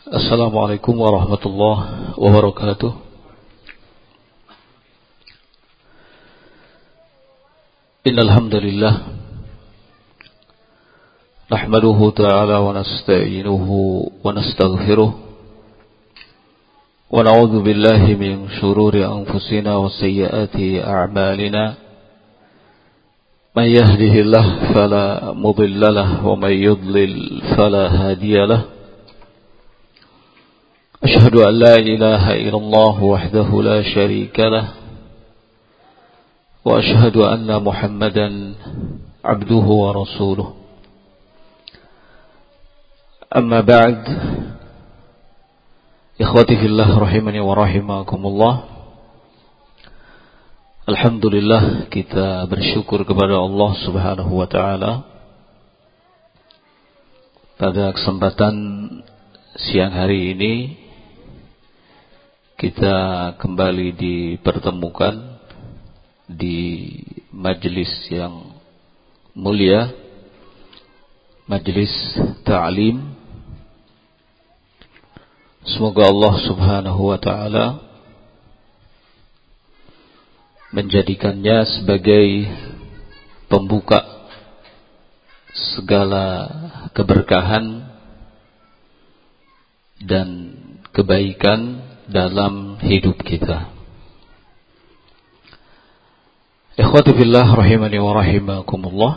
Assalamualaikum warahmatullahi wabarakatuh. Innal hamdalillah nahmaduhu ta'ala wa nasta'inuhu wa nastaghfiruh wa na'udzu billahi min shururi anfusina wa sayyiati a'malina. Man yahdihillahu fala mudilla lahu wa man yudlil fala hadiya lahu. أشهد أن لا إله إلا الله وحده لا شريك له وأشهد أن محمدا عبده ورسوله أما بعد إخوتي في الله رحمني ورحمكم الله. Alhamdulillah, kita bersyukur kepada Allah Subhanahu wa taala pada kesempatan siang hari ini kita kembali dipertemukan di majelis yang mulia, majelis ta'lim. Semoga Allah Subhanahu wa taala menjadikannya sebagai pembuka segala keberkahan dan kebaikan dalam hidup kita. Ikhwati fillah rahimani wa rahimakumullah.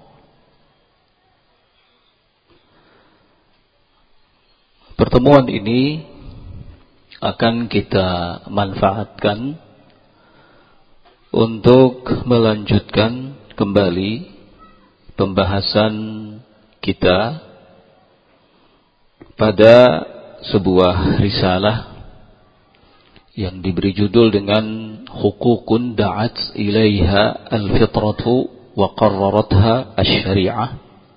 Pertemuan ini akan kita manfaatkan untuk melanjutkan kembali pembahasan kita pada sebuah risalah yang diberi judul dengan Hukukun da'at ilaiha al-fitratu wa qarraratha asy-syari'ah,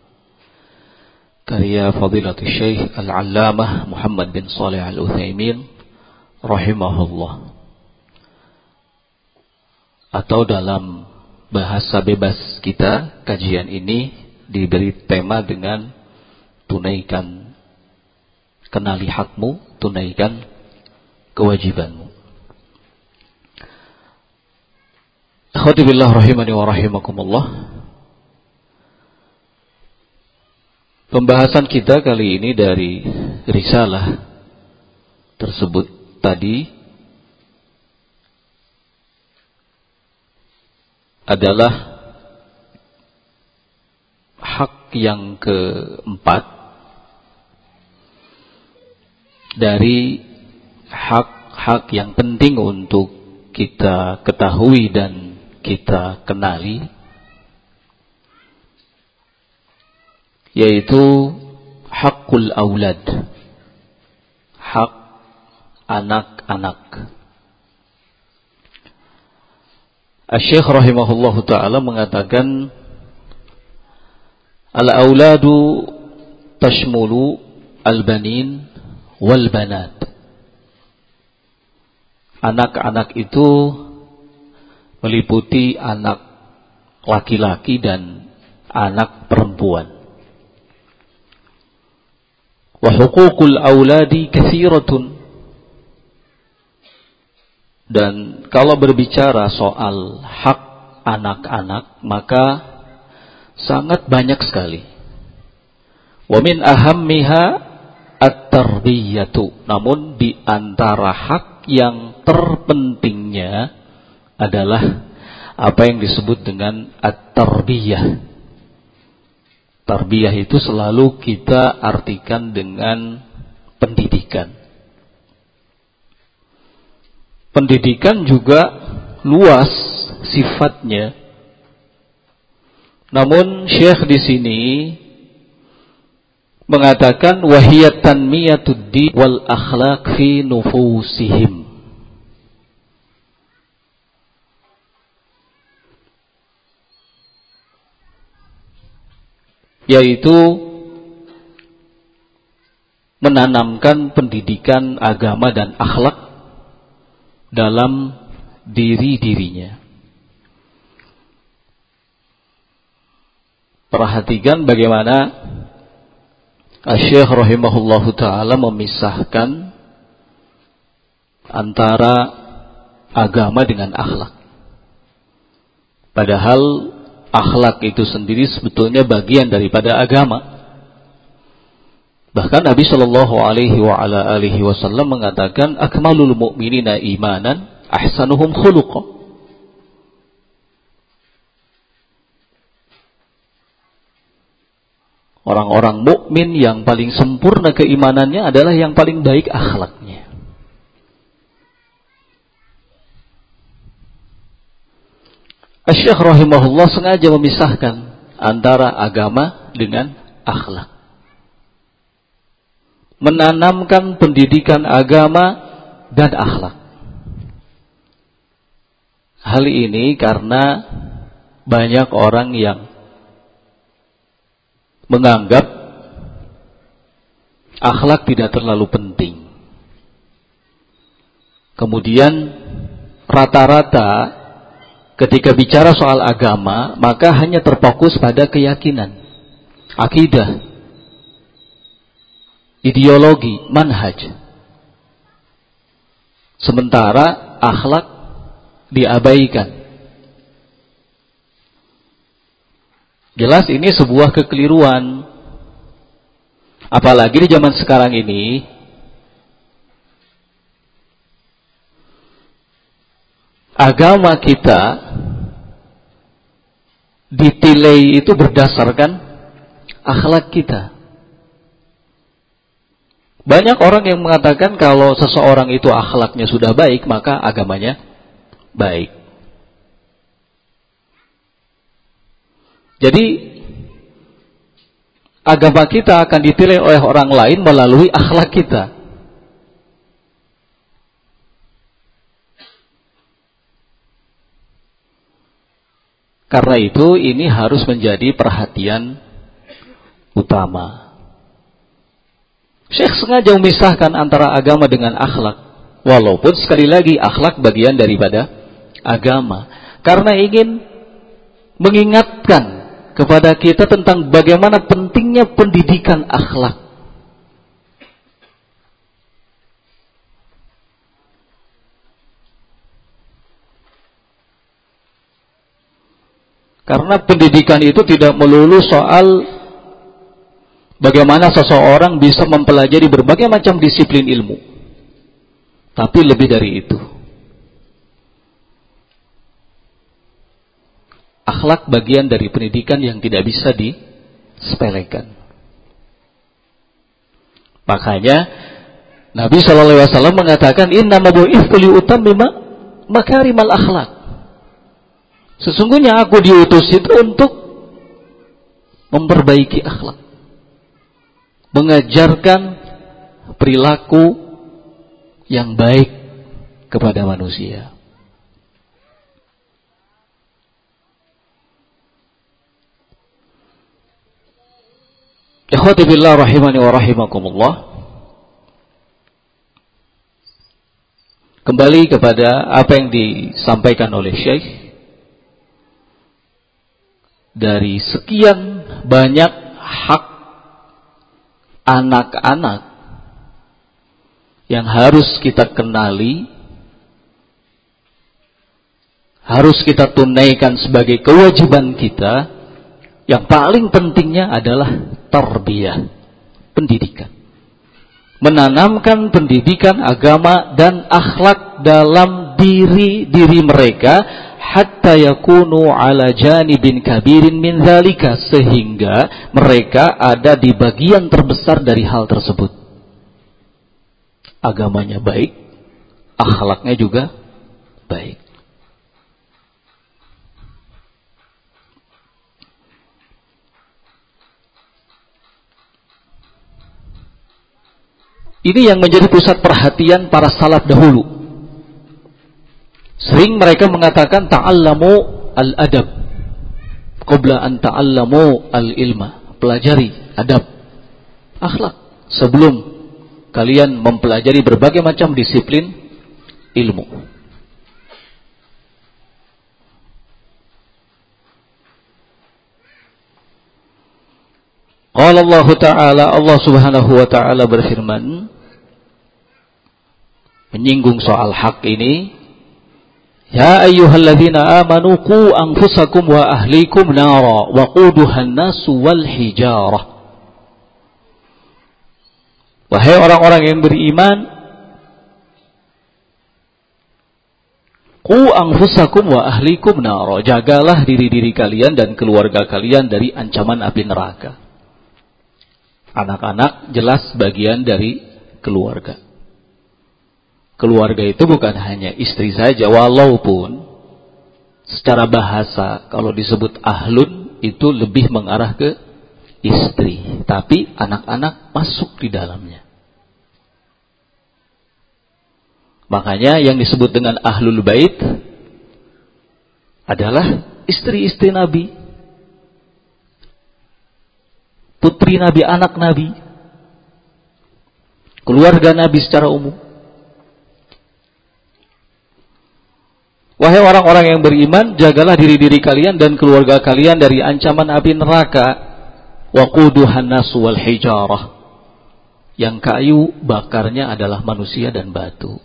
karya Fadilatul Syekh Al-Allamah Muhammad bin Shalih Al-Utsaimin rahimahullah. Atau dalam bahasa bebas kita, kajian ini diberi tema dengan tunaikan, kenali hakmu, tunaikan kewajibanmu. Akhwati billah rahimani wa rahimakumullah. Pembahasan kita kali ini dari risalah tersebut tadi adalah hak yang keempat dari hak-hak yang penting untuk kita ketahui dan kita kenali, yaitu hakul aulad, hak anak-anak. Asy-Syaikh rahimahullahu ta'ala mengatakan, al-auladu tashmulu al-banin wal-banat. Anak-anak itu meliputi anak laki-laki dan anak perempuan. Wa huququl auladi katsiratun. Dan kalau berbicara soal hak anak-anak, maka sangat banyak sekali. Wa min ahammiha at-tarbiyatu. Namun di antara hak yang terpentingnya adalah apa yang disebut dengan at-tarbiyah. Tarbiyah itu selalu kita artikan dengan pendidikan. Pendidikan juga luas sifatnya. Namun Syekh di sini mengatakan wahiyat tanmiyatud din wal akhlaq fi nufusihim. Yaitu menanamkan pendidikan agama dan akhlak dalam diri-dirinya. Perhatikan bagaimana Asy-Syaikh rahimahullahu taala memisahkan antara agama dengan akhlak. Padahal akhlak itu sendiri sebetulnya bagian daripada agama. Bahkan Nabi Shallallahu Alaihi Wasallam mengatakan, "Akmalul mu'minina imanan, ahsanuhum khuluqa." Orang-orang mukmin yang paling sempurna keimanannya adalah yang paling baik akhlaknya. Asy-Syaikh rahimahullah sengaja memisahkan antara agama dengan akhlak. Menanamkan pendidikan agama dan akhlak. Hal ini karena banyak orang yang menganggap akhlak tidak terlalu penting. Kemudian rata-rata ketika bicara soal agama, maka hanya terfokus pada keyakinan, akidah, ideologi, manhaj. Sementara akhlak diabaikan. Jelas ini sebuah kekeliruan. Apalagi di zaman sekarang ini, agama kita ditilai itu berdasarkan akhlak kita. Banyak orang yang mengatakan kalau seseorang itu akhlaknya sudah baik, maka agamanya baik. Jadi agama kita akan ditilai oleh orang lain melalui akhlak kita. Karena itu ini harus menjadi perhatian utama. Syekh sengaja memisahkan antara agama dengan akhlak. Walaupun sekali lagi akhlak bagian daripada agama. Karena ingin mengingatkan kepada kita tentang bagaimana pentingnya pendidikan akhlak. Karena pendidikan itu tidak melulu soal bagaimana seseorang bisa mempelajari berbagai macam disiplin ilmu. Tapi lebih dari itu. Akhlak bagian dari pendidikan yang tidak bisa disepelekan. Makanya Nabi SAW mengatakan, "Innama bu'itsu liutammima makarimal akhlak." Sesungguhnya aku diutus itu untuk memperbaiki akhlak, mengajarkan perilaku yang baik kepada manusia. Ikhwati billah rahimani wa rahimakumullah. Kembali kepada apa yang disampaikan oleh Syekh. Dari sekian banyak hak anak-anak yang harus kita kenali, harus kita tunaikan sebagai kewajiban kita, yang paling pentingnya adalah tarbiyah, pendidikan. Menanamkan pendidikan agama dan akhlak dalam diri mereka hatta yakunu ala janibin kabirin min dzalika, sehingga mereka ada di bagian terbesar dari hal tersebut. Agamanya baik, akhlaknya juga baik. Ini yang menjadi pusat perhatian para salaf dahulu. Sering mereka mengatakan ta'allamu al-adab qabla an ta'allamu al-ilma. Pelajari adab, akhlak sebelum kalian mempelajari berbagai macam disiplin ilmu. Qala Allah Ta'ala, Allah Subhanahu wa Ta'ala berfirman menyinggung soal hak ini, ya ayyuhalladzina amanu qu anfusakum wa ahlikum nara wa quduhan nasu wal hijarah. Wahai orang-orang yang beriman, qu anfusakum wa ahlikum nara, jagalah diri-diri kalian dan keluarga kalian dari ancaman api neraka. Anak-anak jelas bagian dari keluarga. Keluarga itu bukan hanya istri saja, walaupun secara bahasa kalau disebut ahlun itu lebih mengarah ke istri, tapi anak-anak masuk di dalamnya. Makanya yang disebut dengan ahlul bait adalah istri-istri Nabi, putri Nabi, anak Nabi, keluarga Nabi secara umum. Wahai orang-orang yang beriman, jagalah diri-diri kalian dan keluarga kalian dari ancaman api neraka. Waquduhan nasu wal hijarah, yang kayu bakarnya adalah manusia dan batu.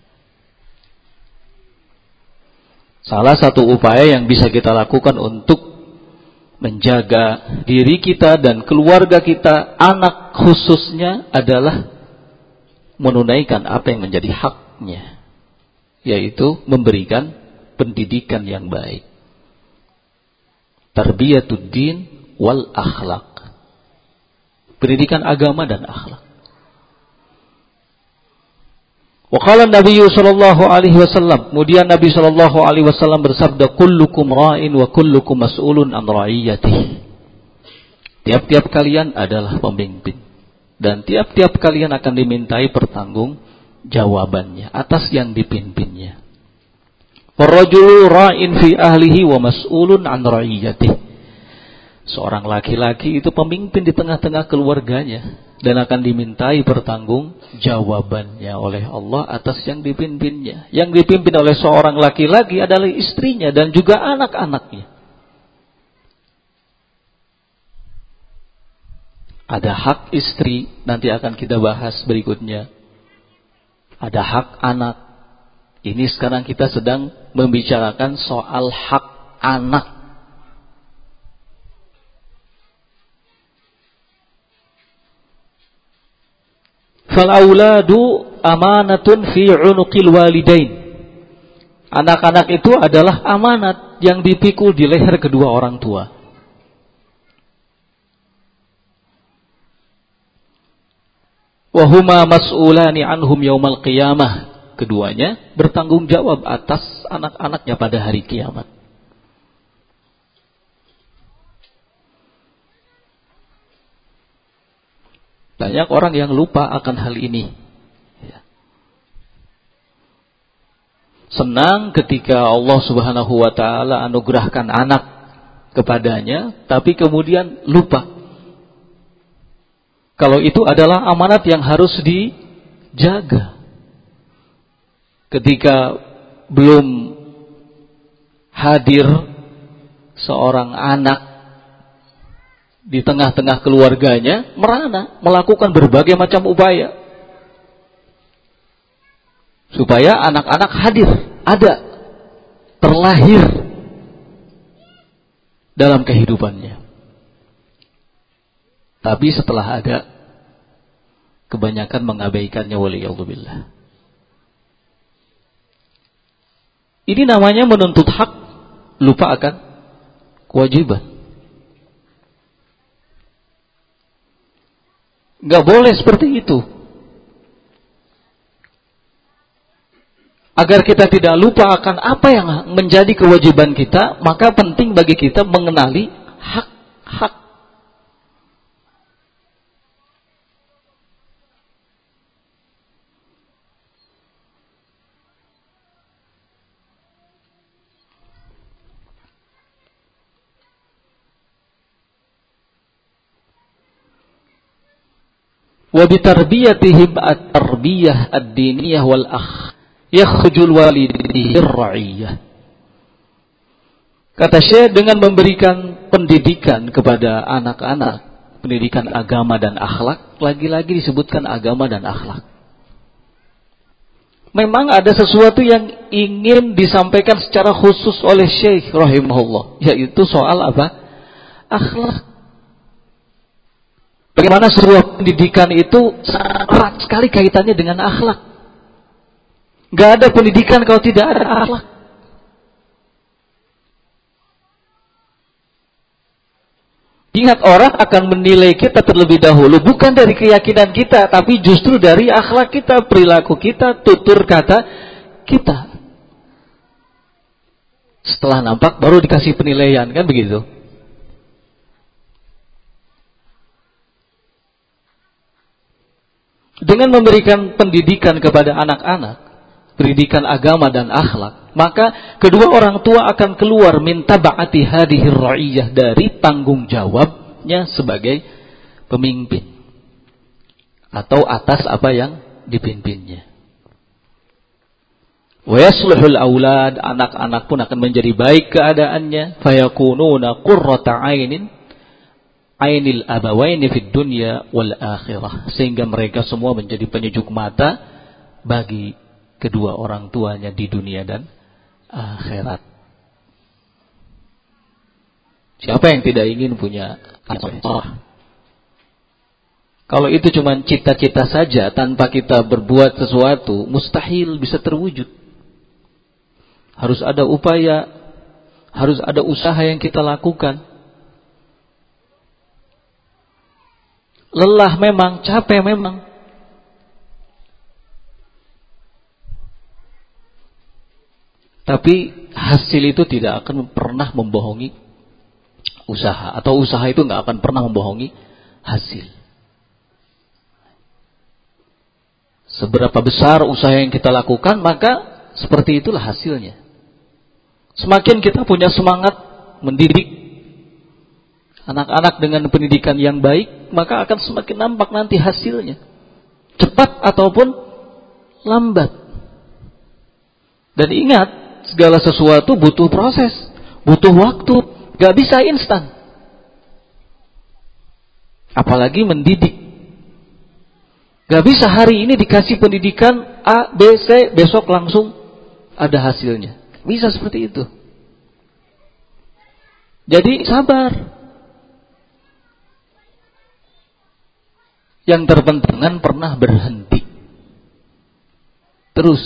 Salah satu upaya yang bisa kita lakukan untuk menjaga diri kita dan keluarga kita, anak khususnya, adalah menunaikan apa yang menjadi haknya, yaitu memberikan pendidikan yang baik. Tarbiyatuddin wal akhlak. Pendidikan agama dan akhlak. Wa qala Nabi sallallahu alaihi wasallam, kemudian Nabi sallallahu alaihi wasallam bersabda, kullukum ra'in wa kullukum mas'ulun an ra'iyatihi. Tiap-tiap kalian adalah pemimpin dan tiap-tiap kalian akan dimintai pertanggungjawabannya atas yang dipimpinnya. Warrajulu ra'in fi ahlihi wa mas'ulun an ra'iyatihi. Seorang laki-laki itu pemimpin di tengah-tengah keluarganya dan akan dimintai pertanggungjawabannya oleh Allah atas yang dipimpinnya. Yang dipimpin oleh seorang laki-laki adalah istrinya dan juga anak-anaknya. Ada hak istri, nanti akan kita bahas berikutnya. Ada hak anak. Ini sekarang kita sedang membicarakan soal hak anak. Fal-auladu amanatun fi 'unuqil walidain. Anak-anak itu adalah amanat yang dipikul di leher kedua orang tua. Wa huma mas'ulani anhum yaumal qiyamah. Keduanya bertanggung jawab atas anak-anaknya pada hari kiamat. Banyak orang yang lupa akan hal ini. Senang ketika Allah Subhanahu wa Ta'ala anugerahkan anak kepadanya, tapi kemudian lupa kalau itu adalah amanat yang harus dijaga. Ketika belum hadir seorang anak di tengah-tengah keluarganya, merana melakukan berbagai macam upaya supaya anak-anak hadir, ada, terlahir dalam kehidupannya. Tapi setelah ada, kebanyakan mengabaikannya, waliyadzubillah. Ini namanya menuntut hak, lupa akan kewajiban. Gak boleh seperti itu. Agar kita tidak lupa akan apa yang menjadi kewajiban kita, maka penting bagi kita mengenali hak-hak. Wa bitarbiyatihim at-tarbiyah ad-diniyah wal yakhjul walidayhi ar-ra'iyah. Kata Syekh, dengan memberikan pendidikan kepada anak-anak, pendidikan agama dan akhlak, lagi-lagi disebutkan agama dan akhlak. Memang ada sesuatu yang ingin disampaikan secara khusus oleh Syekh rahimahullah, yaitu soal apa? Akhlak. Bagaimana sebuah pendidikan itu erat sekali kaitannya dengan akhlak. Gak ada pendidikan kalau tidak ada akhlak. Ingat, orang akan menilai kita terlebih dahulu bukan dari keyakinan kita, tapi justru dari akhlak kita, perilaku kita, tutur kata kita. Setelah nampak baru dikasih penilaian, kan begitu? Dengan memberikan pendidikan kepada anak-anak, pendidikan agama dan akhlak, maka kedua orang tua akan keluar min taba'ati hadhir ra'iyah, dari tanggung jawabnya sebagai pemimpin atau atas apa yang dipimpinnya. Wa yasluhul aulad, anak-anak pun akan menjadi baik keadaannya, fayakununa qurrata ainil abawaini fid dunya wal akhirah, sehingga mereka semua menjadi penyejuk mata bagi kedua orang tuanya di dunia dan akhirat. Siapa yang tidak ingin punya anak soleh? Kalau itu cuma cita-cita saja tanpa kita berbuat sesuatu, mustahil bisa terwujud. Harus ada upaya, harus ada usaha yang kita lakukan. Lelah memang, capek memang. Tapi hasil itu tidak akan pernah membohongi usaha. Atau usaha itu nggak akan pernah membohongi hasil. Seberapa besar usaha yang kita lakukan, maka seperti itulah hasilnya. Semakin kita punya semangat mendidik anak-anak dengan pendidikan yang baik, maka akan semakin nampak nanti hasilnya. Cepat ataupun lambat. Dan ingat, segala sesuatu butuh proses, butuh waktu, gak bisa instan. Apalagi mendidik. Gak bisa hari ini dikasih pendidikan A, B, C, besok langsung ada hasilnya. Bisa seperti itu. Jadi sabar. Yang terpenting jangan pernah berhenti. Terus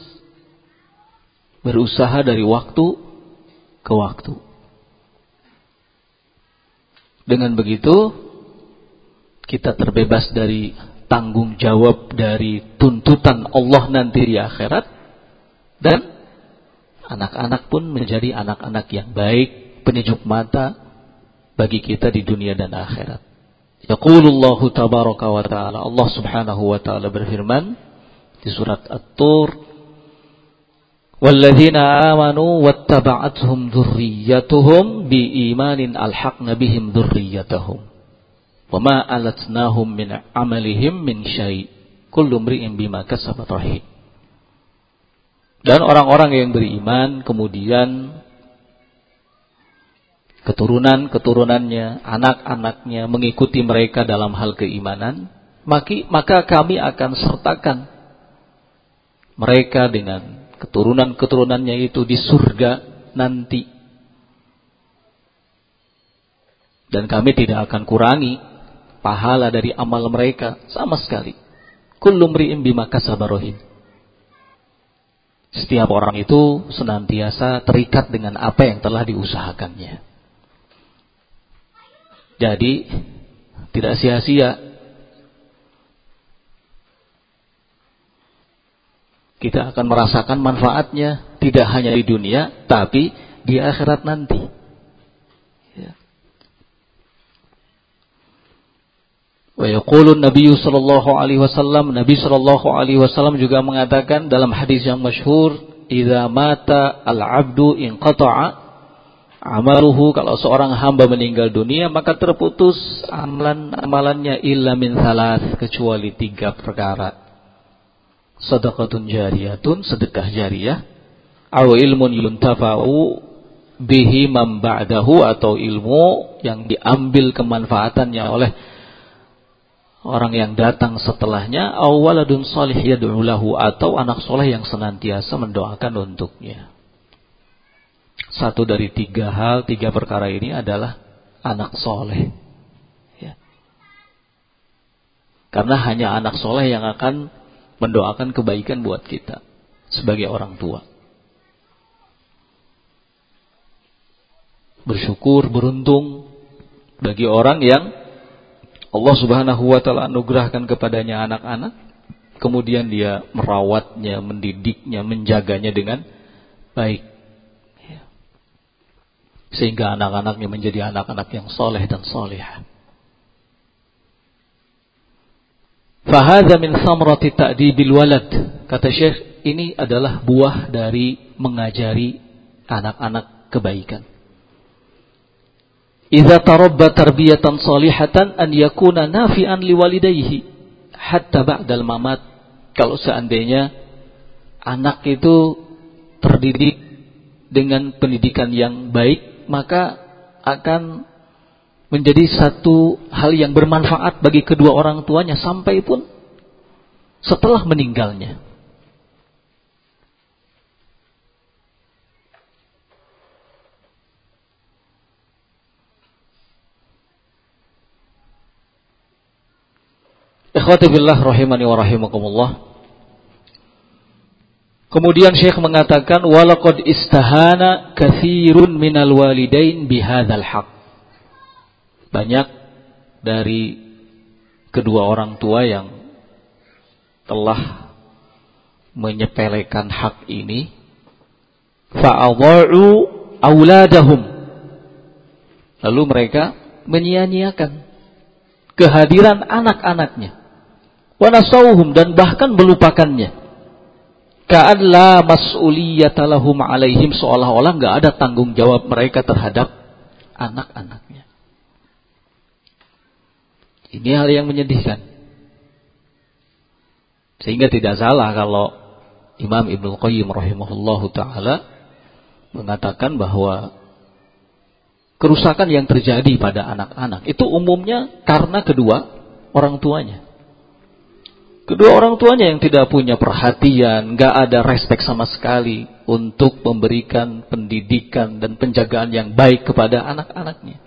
berusaha dari waktu ke waktu. Dengan begitu kita terbebas dari tanggung jawab dari tuntutan Allah nanti di akhirat, dan anak-anak pun menjadi anak-anak yang baik, penyejuk mata bagi kita di dunia dan akhirat. Yaqulullahu tabaraka wa ta'ala, Allah subhanahu wa ta'ala berfirman di surat At-Tur, walladzina amanu wattaba'athum dzurriyyatuhum biimanin alhaqna bihim dzurriyyatahum wama alatnahum min amalihim min syai' kullu imri'in bima kasabat rahim. Dan orang-orang yang beriman kemudian keturunan-keturunannya, anak-anaknya mengikuti mereka dalam hal keimanan, maka kami akan sertakan mereka dengan keturunan-keturunannya itu di surga nanti. Dan kami tidak akan kurangi pahala dari amal mereka sama sekali. Kullu mri'in bima kasaba rahim. Setiap orang itu senantiasa terikat dengan apa yang telah diusahakannya. Jadi tidak sia-sia kita akan merasakan manfaatnya, tidak hanya di dunia tapi di akhirat nanti. Ya. Wa yaqulu Nabi sallallahu alaihi wasallam, Nabi sallallahu alaihi wasallam juga mengatakan dalam hadis yang masyhur, idza mata al-'abdu inqata'a amaluhu, kalau seorang hamba meninggal dunia maka terputus amalannya illa min thalath, kecuali 3 perkara. Sadaqatun jariyatun, sedekah jariyah, aw ilmun yuntafa'u bihi man ba'dahu, atau ilmu yang diambil kemanfaatannya oleh orang yang datang setelahnya, aw waladun salih yad'u lahu, atau anak soleh yang senantiasa mendoakan untuknya. Satu dari tiga perkara ini adalah anak soleh. Ya. Karena hanya anak soleh yang akan mendoakan kebaikan buat kita sebagai orang tua. Bersyukur, beruntung bagi orang yang Allah Subhanahu wa taala anugerahkan kepadanya anak-anak, kemudian dia merawatnya, mendidiknya, menjaganya dengan baik. Sehingga anak-anaknya menjadi anak-anak yang soleh dan solehah. Fahadha min samrati ta'dibil walad. Kata Syekh, ini adalah buah dari mengajari anak-anak kebaikan. Idza tarabba tarbiyatan salihatan an yakuna nafi'an liwalidayhi hatta ba'dal mamat. Kalau seandainya anak itu terdidik dengan pendidikan yang baik, maka akan menjadi satu hal yang bermanfaat bagi kedua orang tuanya sampai pun setelah meninggalnya. Ikhwati billah rahimani wa rahimakumullah. Kemudian Syekh mengatakan walaqad istahana katsirun minal walidain bihadzal haq. Banyak dari kedua orang tua yang telah menyepelekan hak ini, fa'adha'u auladahum, lalu mereka menyia-nyiakan kehadiran anak-anaknya, wa nasauhum, dan bahkan melupakannya, ka'an la mas'uliyata lahum alaihim, seolah-olah enggak ada tanggung jawab mereka terhadap anak-anaknya. Ini hal yang menyedihkan. Sehingga tidak salah kalau Imam Ibnu Qayyim rahimahullahu ta'ala mengatakan bahwa kerusakan yang terjadi pada anak-anak itu umumnya karena kedua orang tuanya. Kedua orang tuanya yang tidak punya perhatian, gak ada respek sama sekali untuk memberikan pendidikan dan penjagaan yang baik kepada anak-anaknya.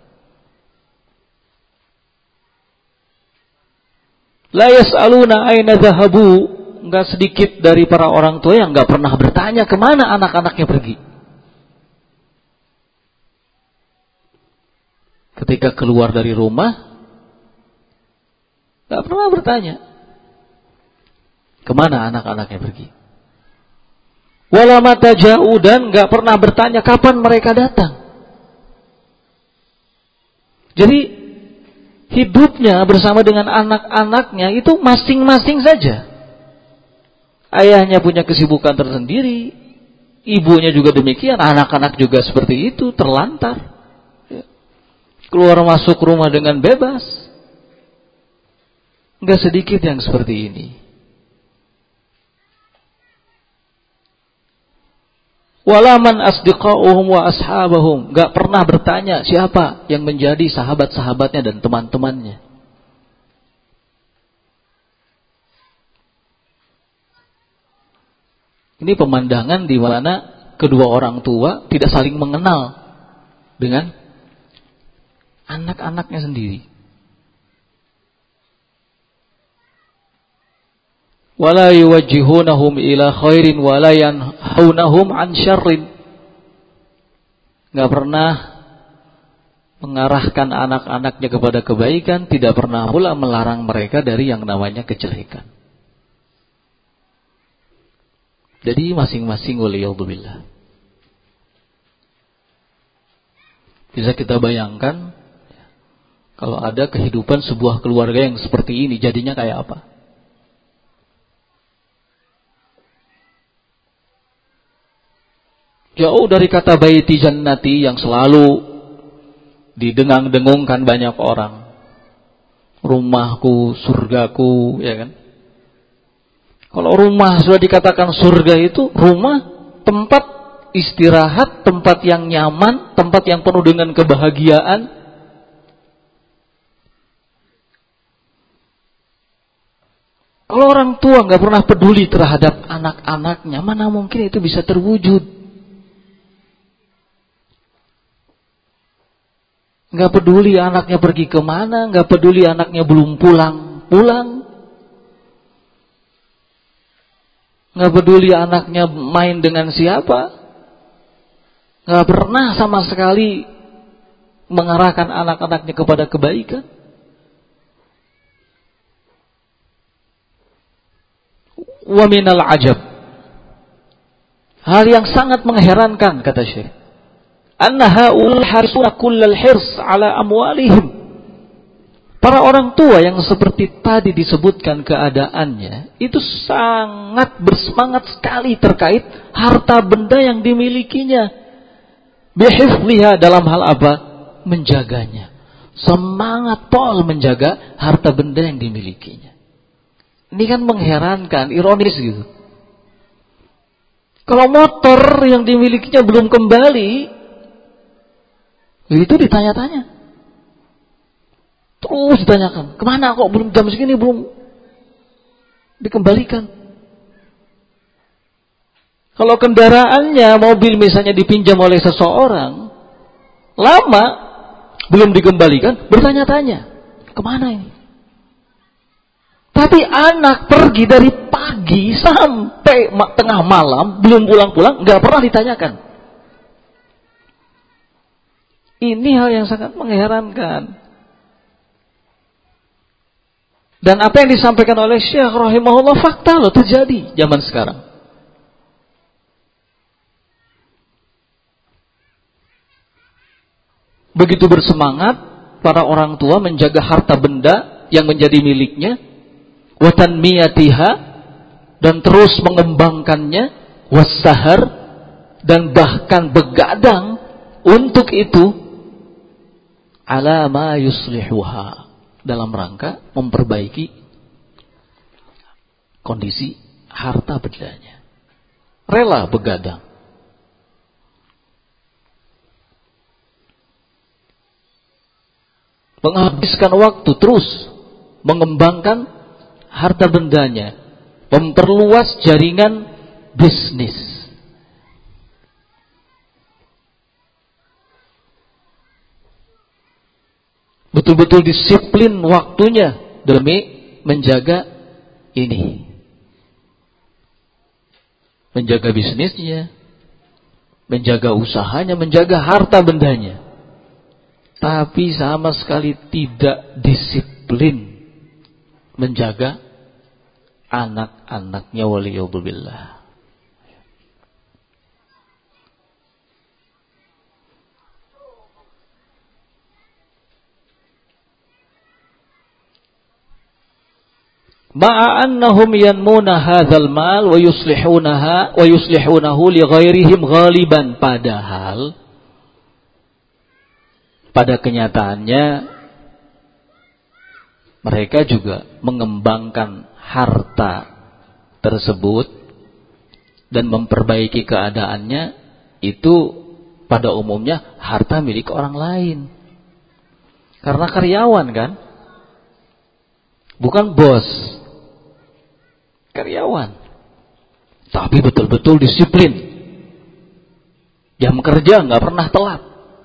La yas'aluna aina dhahabu, enggak sedikit dari para orang tua yang enggak pernah bertanya kemana anak-anaknya pergi. Ketika keluar dari rumah, enggak pernah bertanya kemana anak-anaknya pergi. Wala mata ja'u, dan enggak pernah bertanya kapan mereka datang. Jadi hidupnya bersama dengan anak-anaknya itu masing-masing saja. Ayahnya punya kesibukan tersendiri, ibunya juga demikian, anak-anak juga seperti itu, terlantar. Keluar masuk rumah dengan bebas. Enggak sedikit yang seperti ini. Walaman asdiqauhum wa ashabahum, enggak pernah bertanya siapa yang menjadi sahabat-sahabatnya dan teman-temannya. Ini pemandangan di mana kedua orang tua tidak saling mengenal dengan anak-anaknya sendiri. Wala yuwajjihunahum ila khairin wala yanhaunahum an syarrin. Enggak pernah mengarahkan anak-anaknya kepada kebaikan, tidak pernah pula melarang mereka dari yang namanya kejelekan. Jadi masing-masing waliyadzubillah. Bisa kita bayangkan kalau ada kehidupan sebuah keluarga yang seperti ini, jadinya kayak apa? Jauh dari kata baiti jannati yang selalu didengang-dengungkan banyak orang. Rumahku, surgaku, ya kan? Kalau rumah sudah dikatakan surga itu rumah, tempat istirahat, tempat yang nyaman, tempat yang penuh dengan kebahagiaan. Kalau orang tua nggak pernah peduli terhadap anak-anaknya, mana mungkin itu bisa terwujud? Nggak peduli anaknya pergi kemana, nggak peduli anaknya belum pulang, nggak peduli anaknya main dengan siapa, nggak pernah sama sekali mengarahkan anak-anaknya kepada kebaikan. Wa minal ajab, hal yang sangat mengherankan, kata Syekh, anna haula harisuna kullal hirs ala amwalihim. Para orang tua yang seperti tadi disebutkan keadaannya, itu sangat bersemangat sekali terkait harta benda yang dimilikinya. Bihifliha, dalam hal apa? Menjaganya. Semangat pol menjaga harta benda yang dimilikinya. Ini kan mengherankan, ironis gitu. Kalau motor yang dimilikinya belum kembali, itu ditanya-tanya. Terus ditanyakan, kemana kok belum jam segini belum dikembalikan. Kalau kendaraannya, mobil misalnya dipinjam oleh seseorang, lama belum dikembalikan, bertanya-tanya, kemana ini? Tapi anak pergi dari pagi sampai tengah malam belum pulang-pulang, nggak pernah ditanyakan. Ini hal yang sangat mengherankan. Dan apa yang disampaikan oleh Syekh rahimahullah fakta loh, terjadi zaman sekarang. Begitu bersemangat para orang tua menjaga harta benda yang menjadi miliknya, wa tanmiyatiha, dan terus mengembangkannya, wassahar, dan bahkan begadang untuk itu, ala ma yuslihuha, dalam rangka memperbaiki kondisi harta bendanya. Rela begadang. Menghabiskan waktu terus mengembangkan harta bendanya, memperluas jaringan bisnis. Betul-betul disiplin waktunya demi menjaga ini. Menjaga bisnisnya, menjaga usahanya, menjaga harta bendanya. Tapi sama sekali tidak disiplin menjaga anak-anaknya, waliyadzubillah. Ma'a annahum yanmuna hadzal mal wa yuslihunahu li ghairihim ghaliban, padahal pada kenyataannya mereka juga mengembangkan harta tersebut dan memperbaiki keadaannya itu pada umumnya harta milik orang lain. Karena karyawan kan, bukan bos, karyawan. Tapi betul-betul disiplin. Jam kerja nggak pernah telat.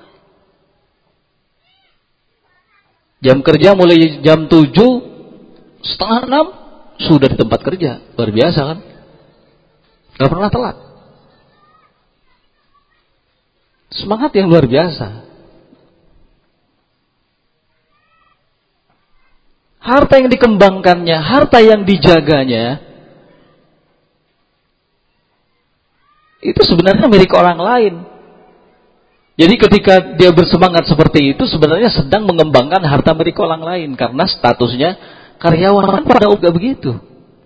Jam kerja mulai jam 7:30 sudah di tempat kerja. Luar biasa kan? Gak pernah telat. Semangat yang luar biasa. Harta yang dikembangkannya, harta yang dijaganya, itu sebenarnya milik orang lain. Jadi ketika dia bersemangat seperti itu, sebenarnya sedang mengembangkan harta milik orang lain. Karena statusnya karyawan, pada umumnya begitu.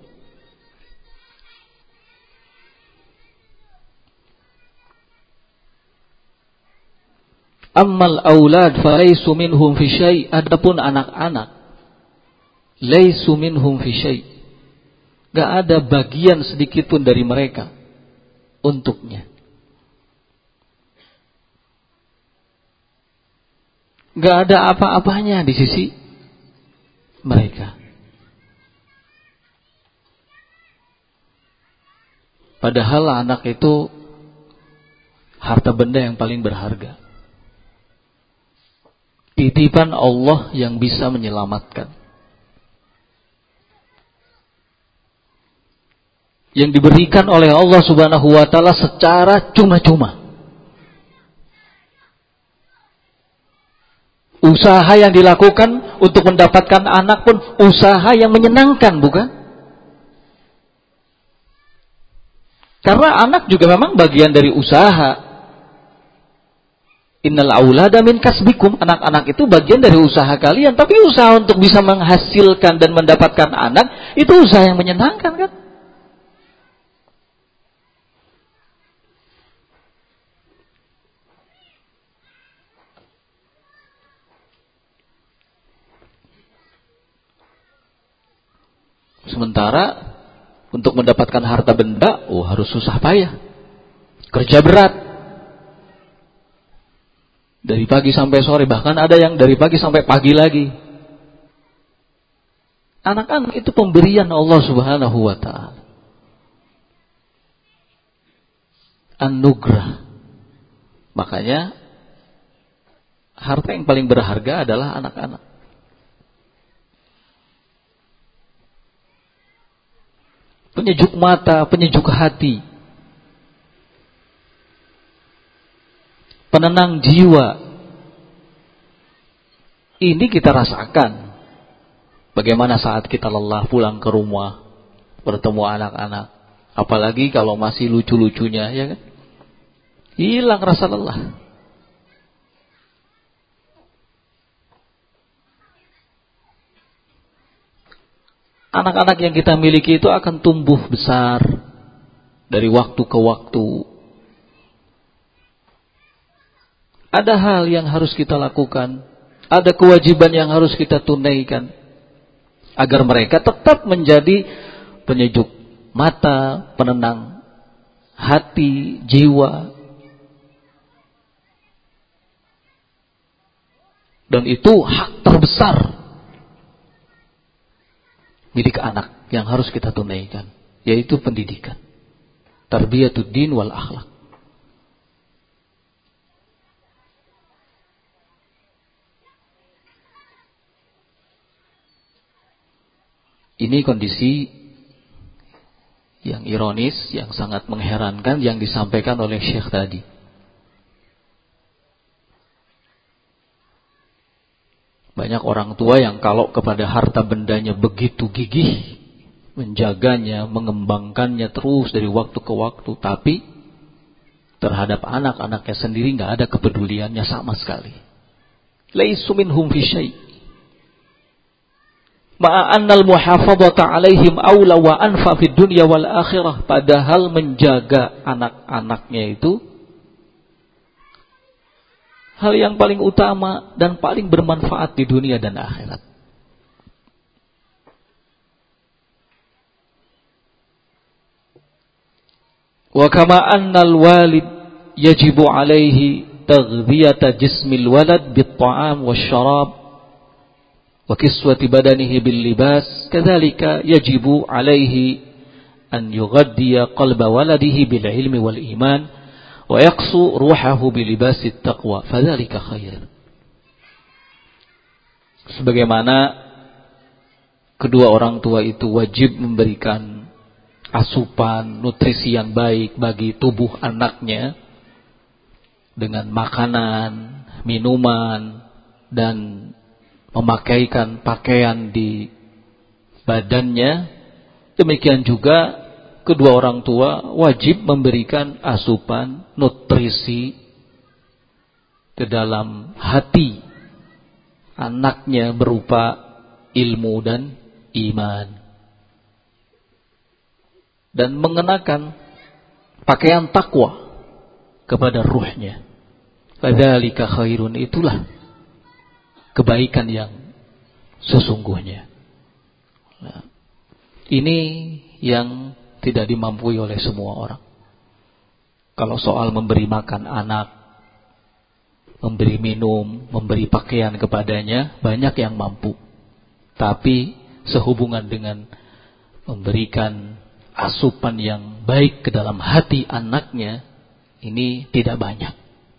Ammal aulad falaisu minhum fi syai', adapun anak-anak laisu minhum fi syai', gak ada bagian sedikit pun dari mereka untuknya. Nggak ada apa-apanya di sisi mereka. Padahal anak itu harta benda yang paling berharga. Titipan Allah yang bisa menyelamatkan. Yang diberikan oleh Allah Subhanahu wa taala secara cuma-cuma. Usaha yang dilakukan untuk mendapatkan anak pun usaha yang menyenangkan, bukan? Karena anak juga memang bagian dari usaha. Innal aulada min kasbikum. Anak-anak itu bagian dari usaha kalian. Tapi usaha untuk bisa menghasilkan dan mendapatkan anak, itu usaha yang menyenangkan, kan? Sementara untuk mendapatkan harta benda, harus susah payah. Kerja berat. Dari pagi sampai sore, bahkan ada yang dari pagi sampai pagi lagi. Anak-anak itu pemberian Allah Subhanahu wa taala. Anugerah. Makanya harta yang paling berharga adalah anak-anak. Penyejuk mata, penyejuk hati, penenang jiwa. Ini kita rasakan. Bagaimana saat kita lelah pulang ke rumah, bertemu anak-anak. Apalagi kalau masih lucu-lucunya, ya kan? Hilang rasa lelah. Anak-anak yang kita miliki itu akan tumbuh besar dari waktu ke waktu. Ada hal yang harus kita lakukan, ada kewajiban yang harus kita tunaikan agar mereka tetap menjadi penyejuk mata, penenang hati, jiwa. Dan itu hak terbesar milik anak yang harus kita tunaikan, yaitu pendidikan. Tarbiyatud din wal akhlak. Ini kondisi yang ironis, yang sangat mengherankan yang disampaikan oleh Syekh tadi. Banyak orang tua yang kalau kepada harta bendanya begitu gigih, menjaganya, mengembangkannya terus dari waktu ke waktu, tapi terhadap anak-anaknya sendiri nggak ada kepeduliannya sama sekali. Laisu minhum fi syai'. Ma'annal muhafadzata 'alaihim aula wa anfa fid dunya wal akhirah. Padahal menjaga anak-anaknya itu hal yang paling utama dan paling bermanfaat di dunia dan akhirat. Wa kama annal walid yajibu alaihi taghdhiyata jismil walad bit-ta'am wasyarab wa kiswati badanihi bil libas, kadzalika yajibu alaihi an yughaddiya qalba waladihi bil ilmi wal iman wa yaqsu ruhahu bilibasit taqwa, fadzalika khair. Sebagaimana kedua orang tua itu wajib memberikan asupan, nutrisi yang baik bagi tubuh anaknya dengan makanan, minuman, dan memakaikan pakaian di badannya, demikian juga kedua orang tua wajib memberikan asupan, nutrisi ke dalam hati anaknya berupa ilmu dan iman. Dan mengenakan pakaian takwa kepada ruhnya. Fadzalika khairun, itulah kebaikan yang sesungguhnya. Nah, ini yang tidak dimampui oleh semua orang. Kalau soal memberi makan anak, memberi minum, memberi pakaian kepadanya, banyak yang mampu. Tapi sehubungan dengan memberikan asupan yang baik ke dalam hati anaknya, ini tidak banyak.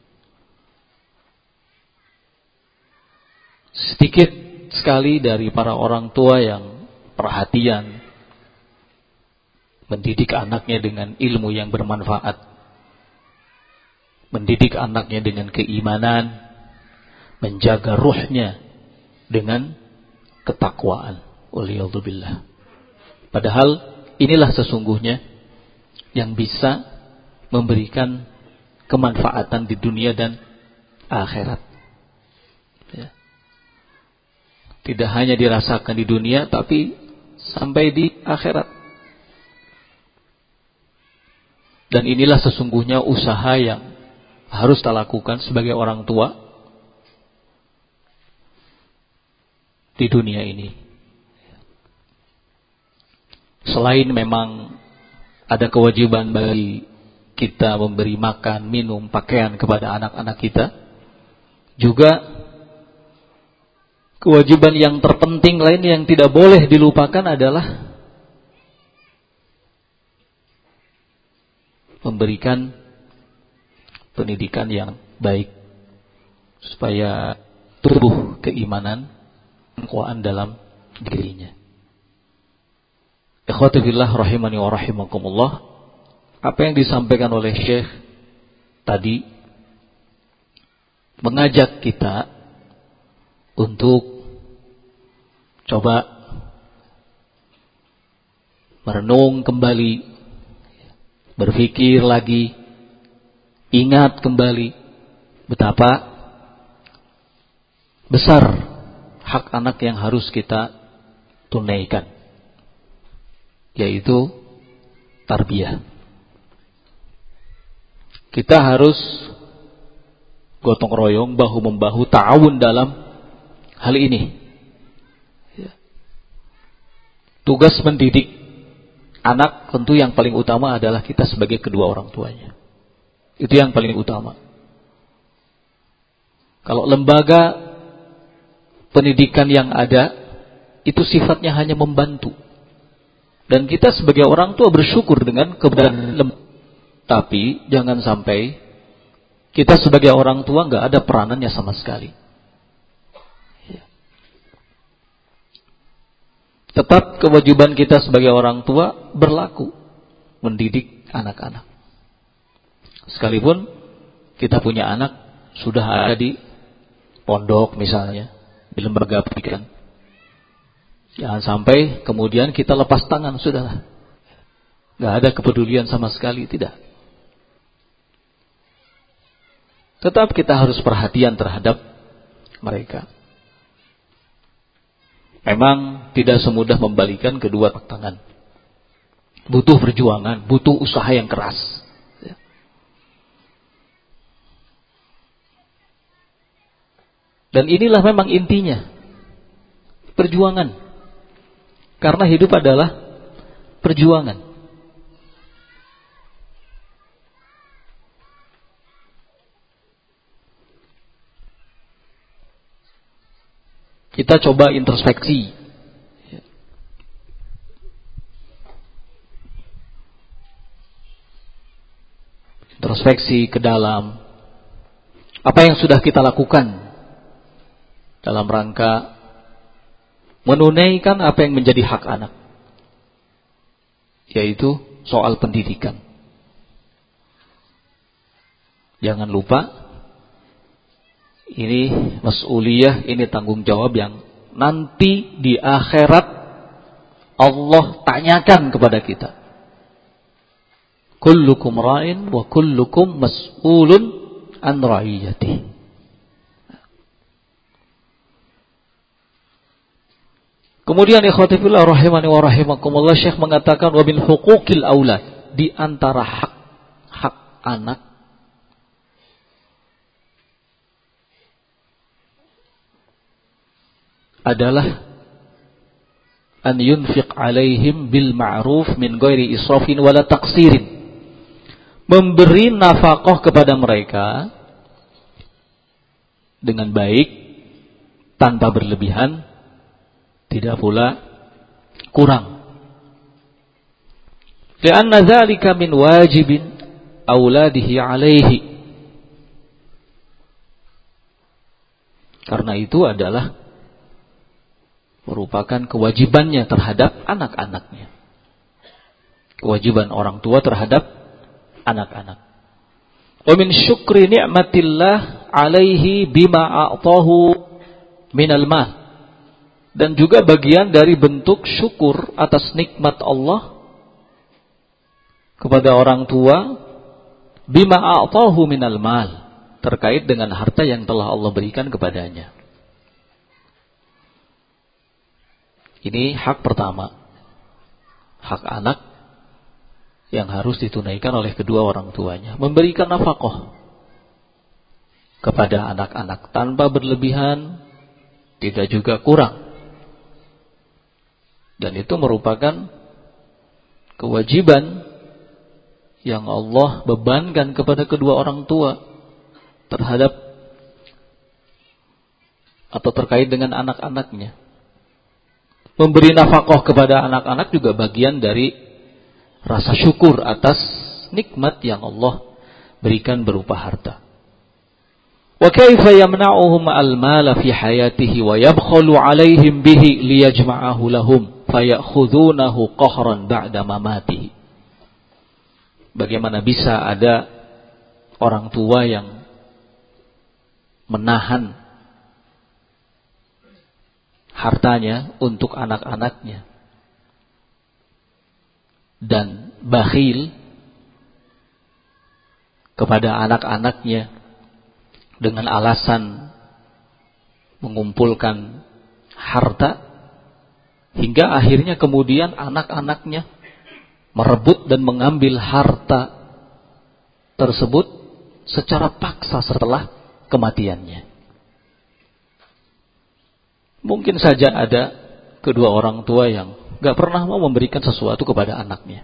Sedikit sekali dari para orang tua yang perhatian, mendidik anaknya dengan ilmu yang bermanfaat, mendidik anaknya dengan keimanan, menjaga ruhnya dengan ketakwaan. Waliyadzubillah. Padahal inilah sesungguhnya yang bisa memberikan kemanfaatan di dunia dan akhirat. Ya. Tidak hanya dirasakan di dunia, tapi sampai di akhirat. Dan inilah sesungguhnya usaha yang harus kita lakukan sebagai orang tua di dunia ini. Selain memang ada kewajiban bagi kita memberi makan, minum, pakaian kepada anak-anak kita, juga kewajiban yang terpenting lain yang tidak boleh dilupakan adalah memberikan pendidikan yang baik supaya tumbuh keimanan, ketakwaan dalam dirinya. Ikhwati fillah rahimani wa rahimakumullah, apa yang disampaikan oleh Syekh tadi mengajak kita untuk coba merenung kembali, berpikir lagi, ingat kembali betapa besar hak anak yang harus kita tunaikan, yaitu tarbiyah. Kita harus gotong royong, bahu-membahu, ta'awun dalam hal ini. Tugas mendidik anak tentu yang paling utama adalah kita sebagai kedua orang tuanya. Itu yang paling utama. Kalau lembaga pendidikan yang ada itu sifatnya hanya membantu, dan kita sebagai orang tua bersyukur dengan keberadaan lembaga. Tapi jangan sampai kita sebagai orang tua nggak ada peranannya sama sekali. Tetap kewajiban kita sebagai orang tua berlaku mendidik anak-anak. Sekalipun kita punya anak sudah ada di pondok misalnya, di lembaga pendidikan, jangan sampai kemudian kita lepas tangan, sudahlah, nggak ada kepedulian sama sekali, tidak. Tetap kita harus perhatian terhadap mereka. Memang tidak semudah membalikan kedua tangan. Butuh perjuangan, butuh usaha yang keras. Dan inilah memang intinya, perjuangan. Karena hidup adalah perjuangan. Kita coba introspeksi. Introspeksi ke dalam apa yang sudah kita lakukan dalam rangka menunaikan apa yang menjadi hak anak, yaitu soal pendidikan. Jangan lupa, ini mas'uliyah, ini tanggung jawab yang nanti di akhirat Allah tanyakan kepada kita. Kullukum ra'in wa kullukum mas'ulun an ra'iyati. Kemudian ikhwati fillah rahimani wa rahimakumullah, Syekh mengatakan wa min huquqil aulad, di antara hak anak adalah an yunfiq alaihim bil ma'ruf min ghairi israfin wala taqsirin. Memberi nafkah kepada mereka dengan baik, tanpa berlebihan, tidak pula kurang. Lianna dzalika min wajibin auladihi alaihi. Karena itu adalah merupakan kewajibannya terhadap anak-anaknya. Kewajiban orang tua terhadap anak-anak. Wa min syukri ni'matillah alaihi bima a'tahu minal mal. Dan juga bagian dari bentuk syukur atas nikmat Allah kepada orang tua bima a'tahu minal mal, terkait dengan harta yang telah Allah berikan kepadanya. Ini hak pertama, hak anak yang harus ditunaikan oleh kedua orang tuanya, memberikan nafkah kepada anak-anak tanpa berlebihan, tidak juga kurang. Dan itu merupakan kewajiban yang Allah bebankan kepada kedua orang tua terhadap atau terkait dengan anak-anaknya. Memberi nafkah kepada anak-anak juga bagian dari rasa syukur atas nikmat yang Allah berikan berupa harta. Wa kaifa yamna'uhum al-mala fi hayatihi wa yabkhalu 'alaihim bihi liyajma'ahu lahum fayakhudhunahu qahran ba'da mamatihi. Bagaimana bisa ada orang tua yang menahan hartanya untuk anak-anaknya dan bakhil kepada anak-anaknya dengan alasan mengumpulkan harta, hingga akhirnya kemudian anak-anaknya merebut dan mengambil harta tersebut secara paksa setelah kematiannya. Mungkin saja ada kedua orang tua yang gak pernah mau memberikan sesuatu kepada anaknya,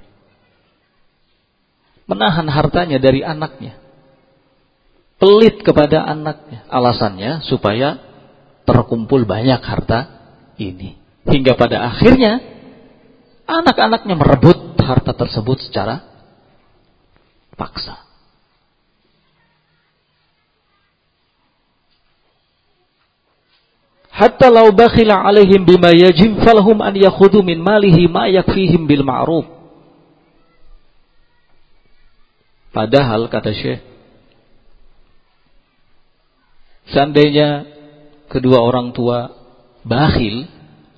menahan hartanya dari anaknya, pelit kepada anaknya, alasannya supaya terkumpul banyak harta ini, hingga pada akhirnya anak-anaknya merebut harta tersebut secara paksa. Hatta law bakhila alaihim bima yajib falahum an yakhudhu min malihi ma yakfihim bil ma'ruf. Padahal kata Syekh, seandainya kedua orang tua bakhil,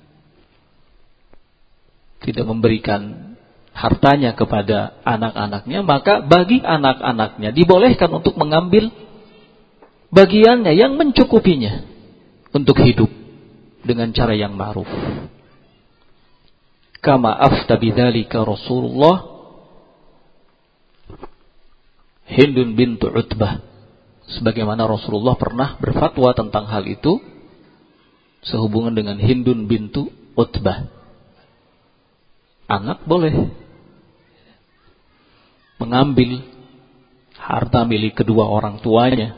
tidak memberikan hartanya kepada anak-anaknya, maka bagi anak-anaknya dibolehkan untuk mengambil bagiannya yang mencukupinya untuk hidup dengan cara yang ma'ruf. Kama afta bidzalika Rasulullah Hindun bintu Utbah, sebagaimana Rasulullah pernah berfatwa tentang hal itu sehubungan dengan Hindun bintu Utbah. Anak boleh mengambil harta milik kedua orang tuanya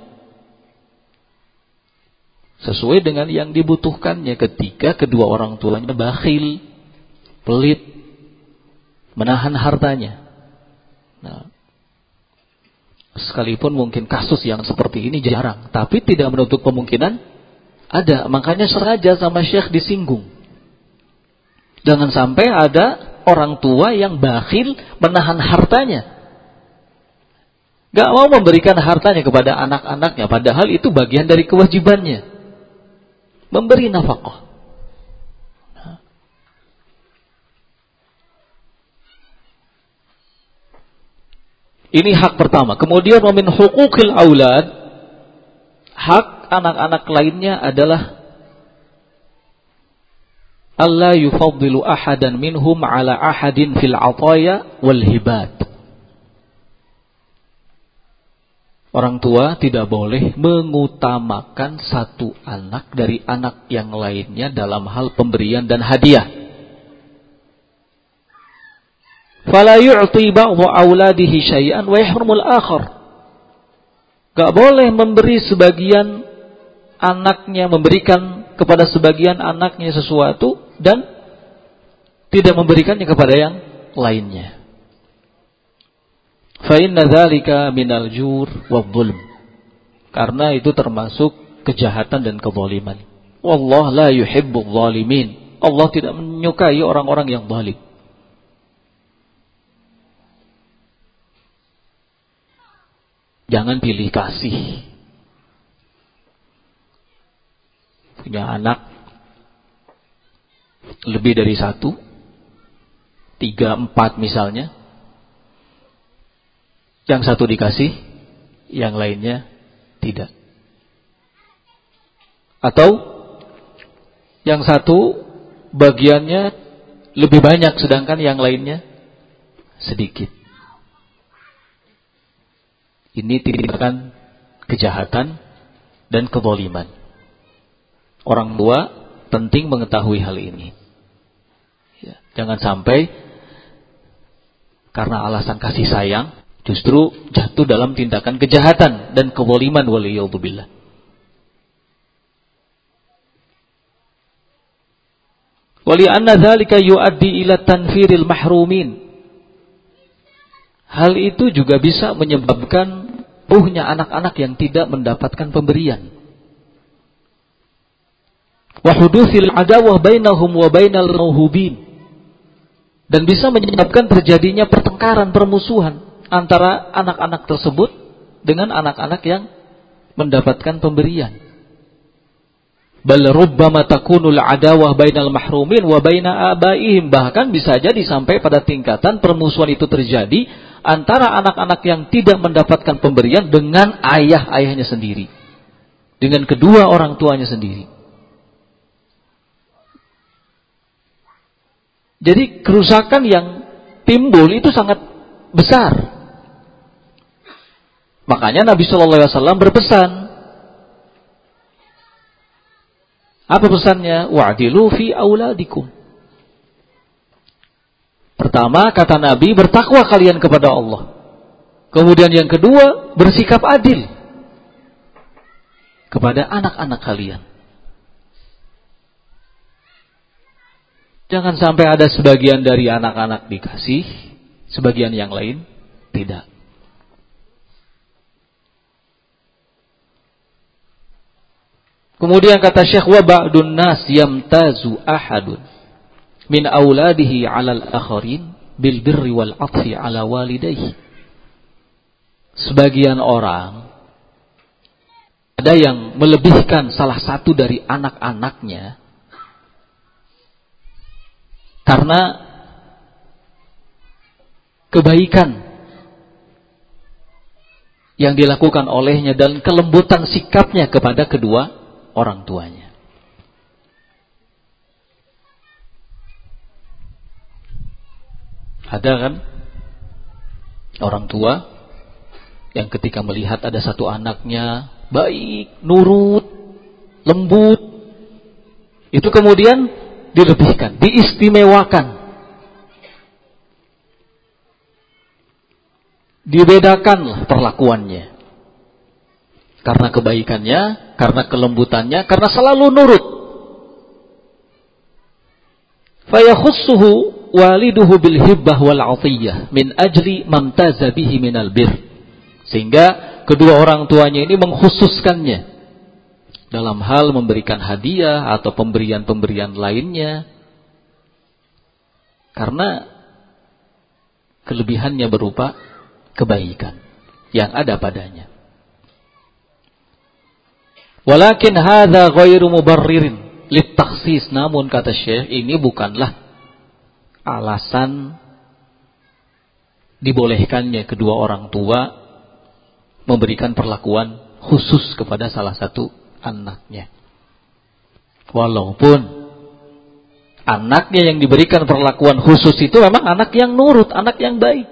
sesuai dengan yang dibutuhkannya ketika kedua orang tuanya bakhil, pelit, menahan hartanya. Nah, sekalipun mungkin kasus yang seperti ini jarang, tapi tidak menutup kemungkinan ada. Makanya sengaja sama Syekh disinggung, jangan sampai ada orang tua yang bakhil menahan hartanya, gak mau memberikan hartanya kepada anak-anaknya, padahal itu bagian dari kewajibannya, memberi nafkah. Ini hak pertama. Kemudian min huquqil aulad, hak anak-anak lainnya adalah alla yufaddilu ahadan minhum ala ahadin fil ataya wal hibat. Orang tua tidak boleh mengutamakan satu anak dari anak yang lainnya dalam hal pemberian dan hadiah. Fala yu'ti ba'dhu auladihi syai'an wa yahrumul akhar. Gak boleh memberi sebagian anaknya, memberikan kepada sebagian anaknya sesuatu dan tidak memberikannya kepada yang lainnya. Fa inna dzalika minal jur wadh-dhulm. Karena itu termasuk kejahatan dan kezaliman. Wallahu la yuhibbudz zalimin. Allah tidak menyukai orang-orang yang zalim. Jangan pilih kasih. Punya anak lebih dari 1, 3, 4 misalnya. Yang satu dikasih, yang lainnya tidak. Atau yang satu bagiannya lebih banyak sedangkan yang lainnya sedikit. Ini tindakan kejahatan dan kezaliman. Orang tua penting mengetahui hal ini. Ya, jangan sampai karena alasan kasih sayang justru jatuh dalam tindakan kejahatan dan kezaliman waliyadzubillah. Wali anna dzalika yuaddi ila tanfiril mahrumin. Hal itu juga bisa menyebabkan puhnya anak-anak yang tidak mendapatkan pemberian. Wa hudutsil adawah bainahum wa bainal mauhubin. Dan bisa menyebabkan terjadinya pertengkaran, permusuhan antara anak-anak tersebut dengan anak-anak yang mendapatkan pemberian. Bal rubbama takunul adawah bainal mahrumin wa baina abaihim. Bahkan bisa jadi sampai pada tingkatan permusuhan itu terjadi antara anak-anak yang tidak mendapatkan pemberian dengan ayahnya sendiri, dengan kedua orang tuanya sendiri. Jadi kerusakan yang timbul itu sangat besar. Makanya Nabi SAW berpesan. Apa pesannya? Wa'dilu fi auladikum. Pertama, kata Nabi, bertakwa kalian kepada Allah. Kemudian yang kedua, bersikap adil kepada anak-anak kalian. Jangan sampai ada sebagian dari anak-anak dikasih, sebagian yang lain tidak. Kemudian kata Syekh, wa ba'dun nas yamtazu ahadun min auladihi 'alal akharin bil birri wal 'athfi 'ala walidayhi. Sebagian orang ada yang melebihkan salah satu dari anak-anaknya karena kebaikan yang dilakukan olehnya dan kelembutan sikapnya kepada kedua orang tuanya. Ada kan orang tua yang ketika melihat ada satu anaknya baik, nurut, lembut, itu kemudian dilebihkan, diistimewakan, dibedakanlah perlakuannya. Karena kebaikannya, karena kelembutannya, karena selalu nurut. Fayakhussuhu waliduhu bil hibbah wal 'athiyah min ajli mamtaza bihi minal bir. Sehingga kedua orang tuanya ini mengkhususkannya dalam hal memberikan hadiah atau pemberian-pemberian lainnya. Karena kelebihannya berupa kebaikan yang ada padanya. Walakin hadza ghairu mubarririn litakhsis. Namun kata Syekh, ini bukanlah alasan dibolehkannya kedua orang tua memberikan perlakuan khusus kepada salah satu anaknya. Walaupun anaknya yang diberikan perlakuan khusus itu memang anak yang nurut, anak yang baik.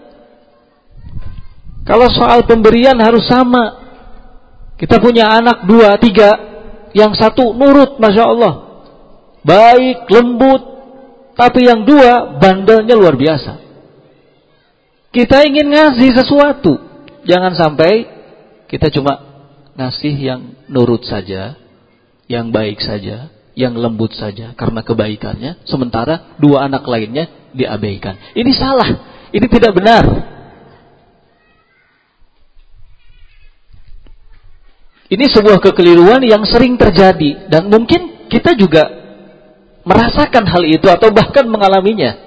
Kalau soal pemberian harus sama. Kita punya anak 2, 3, yang satu nurut, Masya Allah, baik, lembut, tapi yang 2 bandelnya luar biasa. Kita ingin ngasih sesuatu, jangan sampai kita cuma ngasih yang nurut saja, yang baik saja, yang lembut saja karena kebaikannya, sementara dua anak lainnya diabaikan. Ini salah, ini tidak benar. Ini sebuah kekeliruan yang sering terjadi dan mungkin kita juga merasakan hal itu atau bahkan mengalaminya.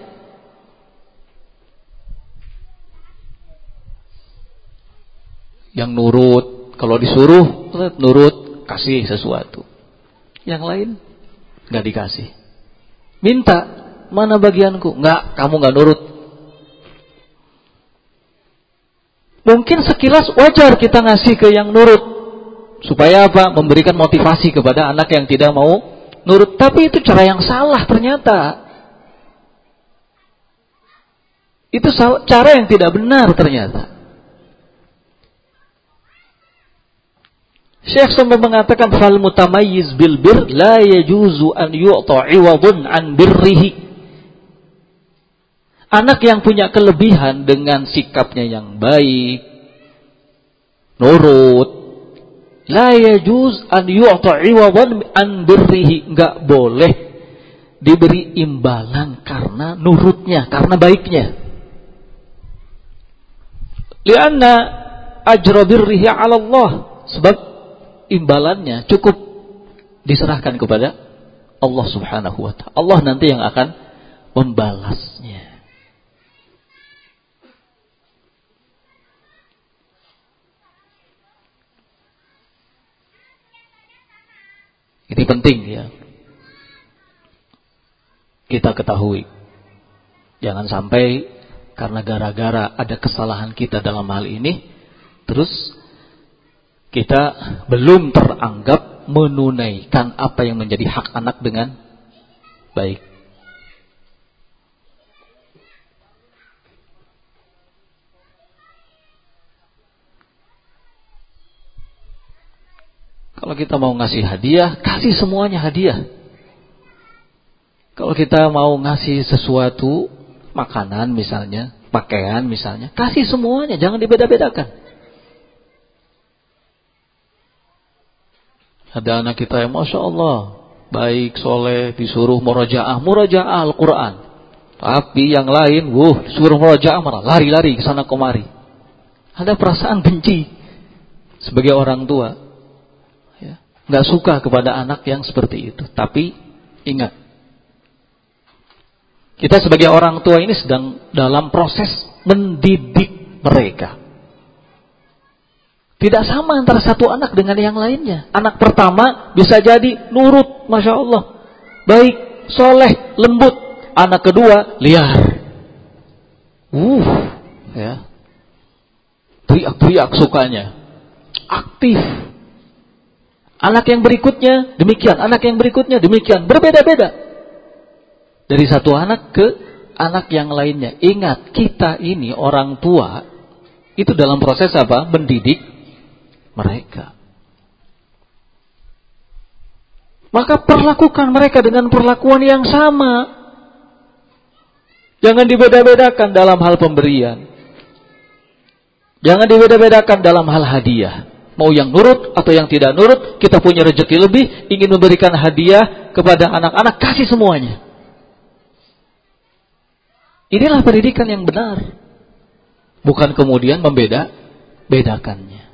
Yang nurut, kalau disuruh nurut, kasih sesuatu. Yang lain nggak dikasih. Minta, mana bagianku? Nggak, kamu nggak nurut. Mungkin sekilas wajar kita ngasih ke yang nurut. Supaya apa? Memberikan motivasi kepada anak yang tidak mau nurut. Tapi itu cara yang salah ternyata. Itu cara yang tidak benar ternyata. Syekh sampai mengatakan fal mutamayyiz bil bir la yajuzu an yu'ta 'iwadun an birrihi. Anak yang punya kelebihan dengan sikapnya yang baik, nurut, la yajuz an yu'ta 'iwadun an birrihi, enggak boleh diberi imbalan karena nurutnya, karena baiknya. Lianna ajra birrihi 'ala Allah, sebab imbalannya cukup diserahkan kepada Allah Subhanahu wa ta'ala. Allah nanti yang akan membalasnya. Ini penting ya. Kita ketahui. Jangan sampai karena gara-gara ada kesalahan kita dalam hal ini, terus kita belum teranggap menunaikan apa yang menjadi hak anak dengan baik. Kalau kita mau ngasih hadiah, kasih semuanya hadiah. Kalau kita mau ngasih sesuatu, makanan misalnya, pakaian misalnya, kasih semuanya, jangan dibeda-bedakan. Ada anak kita yang Masya Allah baik, soleh, disuruh murajaah Al-Quran. Tapi yang lain, disuruh murajaah marah, lari-lari ke sana kemari. Ada perasaan benci sebagai orang tua, ya, nggak suka kepada anak yang seperti itu. Tapi ingat, kita sebagai orang tua ini sedang dalam proses mendidik mereka. Tidak sama antara satu anak dengan yang lainnya. Anak pertama bisa jadi nurut, Masya Allah, baik, soleh, lembut. Anak kedua liar, ya, teriak-teriak sukanya, aktif. Anak yang berikutnya demikian, anak yang berikutnya demikian, berbeda-beda dari satu anak ke anak yang lainnya. Ingat, kita ini orang tua itu dalam proses apa? Mendidik mereka. Maka perlakukan mereka dengan perlakuan yang sama. Jangan dibeda-bedakan dalam hal pemberian. Jangan dibeda-bedakan dalam hal hadiah. Mau yang nurut atau yang tidak nurut, kita punya rezeki lebih, ingin memberikan hadiah kepada anak-anak, kasih semuanya. Inilah pendidikan yang benar. Bukan kemudian membeda-bedakannya.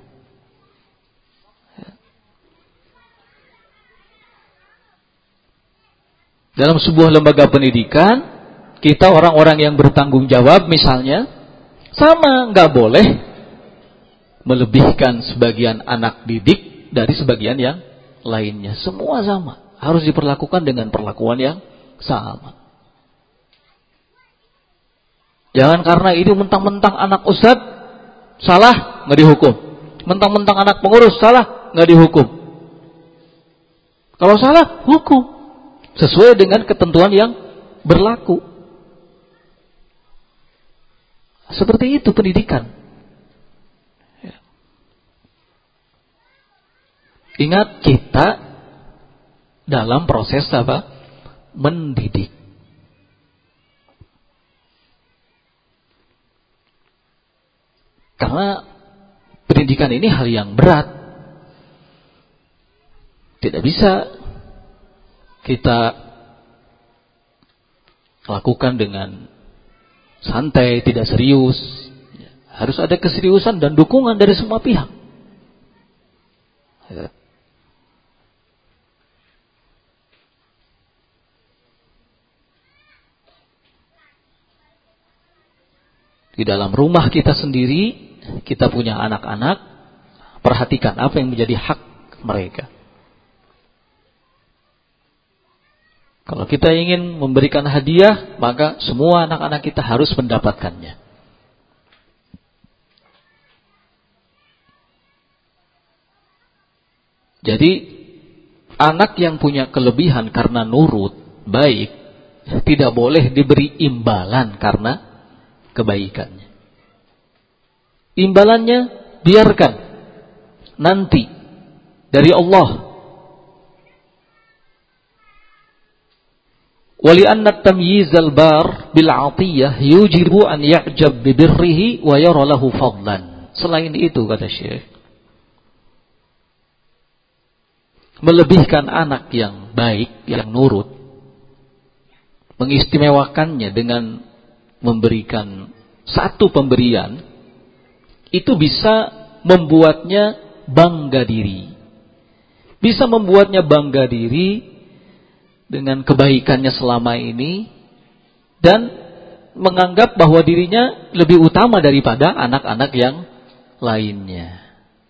Dalam sebuah lembaga pendidikan, kita orang-orang yang bertanggung jawab misalnya, sama, nggak boleh melebihkan sebagian anak didik dari sebagian yang lainnya. Semua sama, harus diperlakukan dengan perlakuan yang sama. Jangan karena ini mentang-mentang anak ustadz salah, nggak dihukum. Mentang-mentang anak pengurus salah, nggak dihukum. Kalau salah, hukum sesuai dengan ketentuan yang berlaku. Seperti itu pendidikan. Ingat, kita dalam proses apa? Mendidik. Karena pendidikan ini hal yang berat. Tidak bisa kita lakukan dengan santai, tidak serius. Harus ada keseriusan dan dukungan dari semua pihak. Di dalam rumah kita sendiri, kita punya anak-anak, perhatikan apa yang menjadi hak mereka. Kalau kita ingin memberikan hadiah, maka semua anak-anak kita harus mendapatkannya. Jadi, anak yang punya kelebihan karena nurut, baik, tidak boleh diberi imbalan karena kebaikannya. Imbalannya biarkan nanti dari Allah. Wali anna tamyizal bar bil 'atiyah yujibu an ya'jab bi birrihi wa yara lahu fadlan. Selain itu, kata Syekh, melebihkan anak yang baik, yang nurut, mengistimewakannya dengan memberikan satu pemberian, itu bisa membuatnya bangga diri. Bisa membuatnya bangga diri dengan kebaikannya selama ini dan menganggap bahwa dirinya lebih utama daripada anak-anak yang lainnya.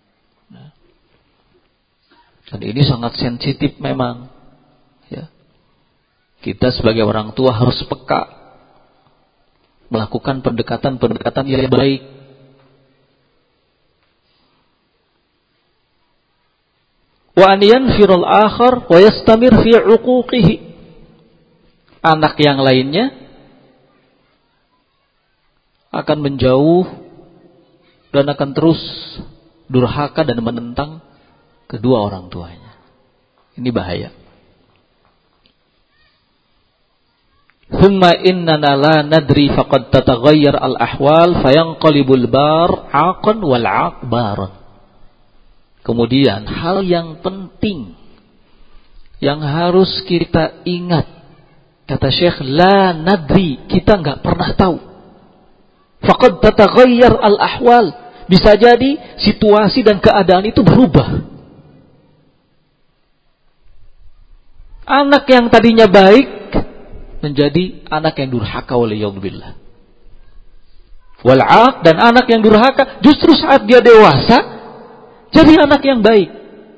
Dan ini sangat sensitif memang. Ya. Kita sebagai orang tua harus peka, melakukan pendekatan-pendekatan yang baik. Wa an yanfirul akhar wa yastamir fi 'uquqihi. Anak yang lainnya akan menjauh dan akan terus durhaka dan menentang kedua orang tuanya. Ini bahaya. Thumma innana la nadri faqad tataghayyar al-ahwal fayanqalibul bar 'aqan wal 'aqbaran. Kemudian hal yang penting yang harus kita ingat, kata Syekh, la nadri, kita enggak pernah tahu. Faqad tataghayyar al-ahwal, bisa jadi situasi dan keadaan itu berubah. Anak yang tadinya baik menjadi anak yang durhaka, waliyadzubillah. Wal'aq, dan anak yang durhaka justru saat dia dewasa jadi anak yang baik.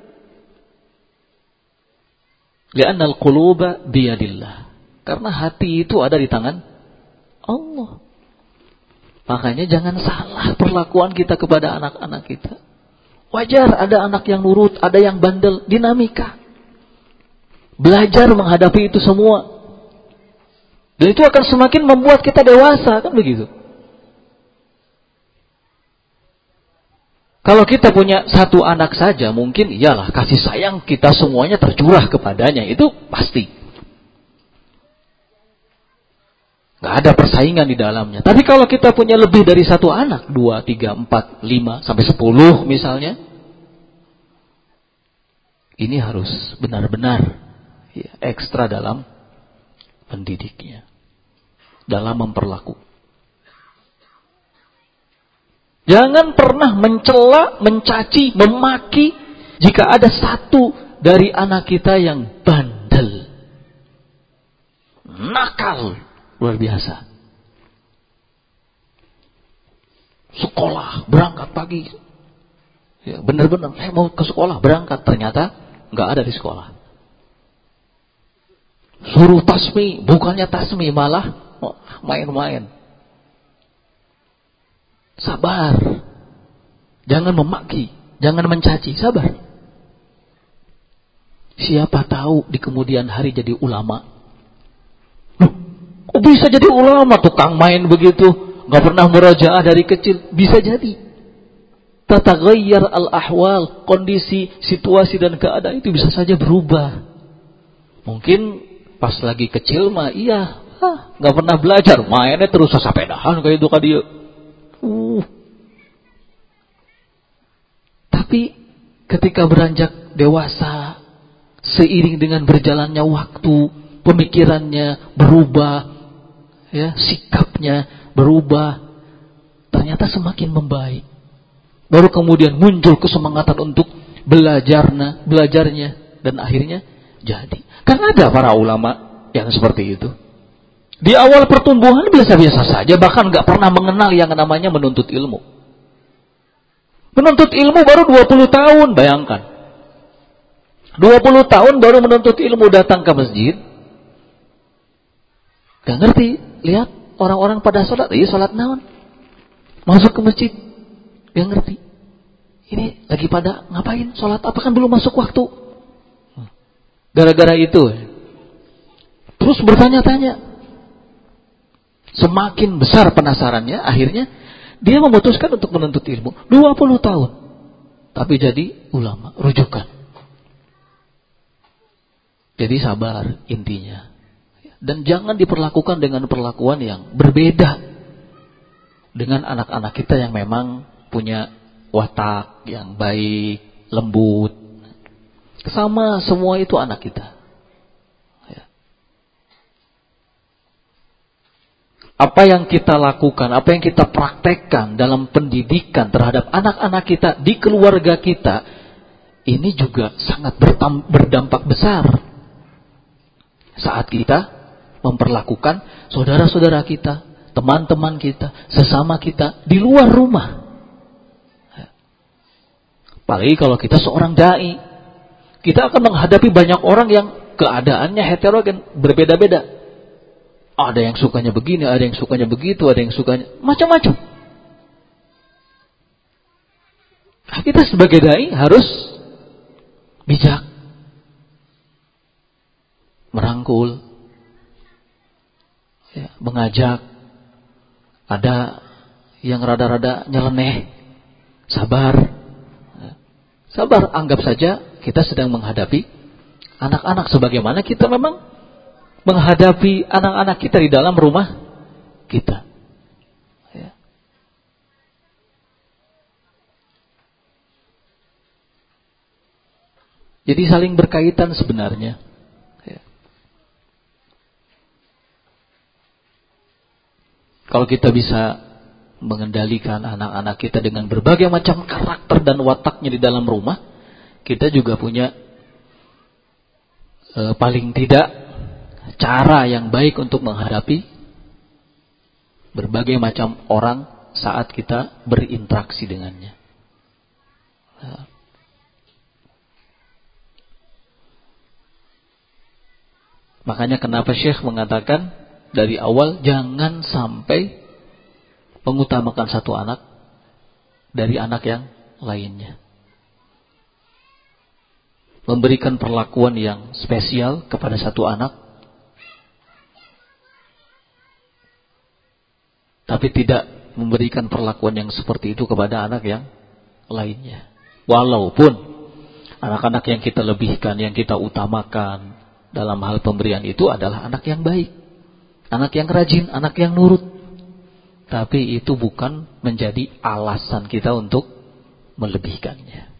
Li'anna al-quluba biyadillah. Karena hati itu ada di tangan Allah. Makanya jangan salah perlakuan kita kepada anak-anak kita. Wajar ada anak yang nurut, ada yang bandel, dinamika. Belajar menghadapi itu semua. Dan itu akan semakin membuat kita dewasa, kan begitu. Kalau kita punya satu anak saja, mungkin iyalah kasih sayang kita semuanya tercurah kepadanya, itu pasti. Gak ada persaingan di dalamnya. Tapi kalau kita punya lebih dari satu anak, 2, 3, 4, 5, sampai 10 misalnya, ini harus benar-benar ekstra dalam pendidiknya, dalam memperlakukan. Jangan pernah mencela, mencaci, memaki jika ada satu dari anak kita yang bandel, nakal, luar biasa. Sekolah, berangkat pagi, ya, benar-benar saya mau ke sekolah, berangkat, ternyata nggak ada di sekolah. Suruh tasmi, bukannya tasmi, malah main-main. Sabar. Jangan memaki, jangan mencaci, sabar. Siapa tahu di kemudian hari jadi ulama. Loh, kok bisa jadi ulama, tukang main begitu, gak pernah murajaah dari kecil, bisa jadi. Tataghayyar al-ahwal, kondisi, situasi dan keadaan itu bisa saja berubah. Mungkin pas lagi kecil mah iya, gak pernah belajar, mainnya terus sasapedahan kayak itu ka dia. Tapi ketika beranjak dewasa, seiring dengan berjalannya waktu, pemikirannya berubah, ya, sikapnya berubah, ternyata semakin membaik. Baru kemudian muncul kesemangatan untuk belajarnya, dan akhirnya jadi. Kan ada para ulama yang seperti itu. Di awal pertumbuhan biasa-biasa saja, bahkan gak pernah mengenal yang namanya menuntut ilmu. Menuntut ilmu baru 20 tahun, bayangkan. 20 tahun baru menuntut ilmu, datang ke masjid. Gak ngerti, lihat orang-orang pada sholat, iya sholat naon. Masuk ke masjid, gak ngerti. Ini lagi pada ngapain sholat, apa kan belum masuk waktu. Gara-gara itu, terus bertanya-tanya. Semakin besar penasarannya, akhirnya dia memutuskan untuk menuntut ilmu. 20 tahun. Tapi jadi ulama, rujukan. Jadi sabar intinya. Dan jangan diperlakukan dengan perlakuan yang berbeda dengan anak-anak kita yang memang punya watak yang baik, lembut. Sama semua itu anak kita. Apa yang kita lakukan, apa yang kita praktekkan dalam pendidikan terhadap anak-anak kita di keluarga kita, ini juga sangat berdampak besar saat kita memperlakukan saudara-saudara kita, teman-teman kita, sesama kita di luar rumah. Apalagi kalau kita seorang dai, kita akan menghadapi banyak orang yang keadaannya heterogen, berbeda-beda. Ada yang sukanya begini, ada yang sukanya begitu, ada yang sukanya macam-macam. Kita sebagai dai harus bijak, merangkul, ya, mengajak. Ada yang rada-rada nyeleneh, sabar. Sabar, anggap saja kita sedang menghadapi anak-anak sebagaimana kita memang menghadapi anak-anak kita di dalam rumah kita. Ya. Jadi saling berkaitan sebenarnya. Ya. Kalau kita bisa mengendalikan anak-anak kita dengan berbagai macam karakter dan wataknya di dalam rumah, kita juga punya paling tidak cara yang baik untuk menghadapi berbagai macam orang saat kita berinteraksi dengannya. Nah. Makanya kenapa Syekh mengatakan dari awal jangan sampai mengutamakan satu anak dari anak yang lainnya. Memberikan perlakuan yang spesial kepada satu anak, tapi tidak memberikan perlakuan yang seperti itu kepada anak yang lainnya. Walaupun anak-anak yang kita lebihkan, yang kita utamakan dalam hal pemberian itu adalah anak yang baik, anak yang rajin, anak yang nurut. Tapi itu bukan menjadi alasan kita untuk melebihkannya.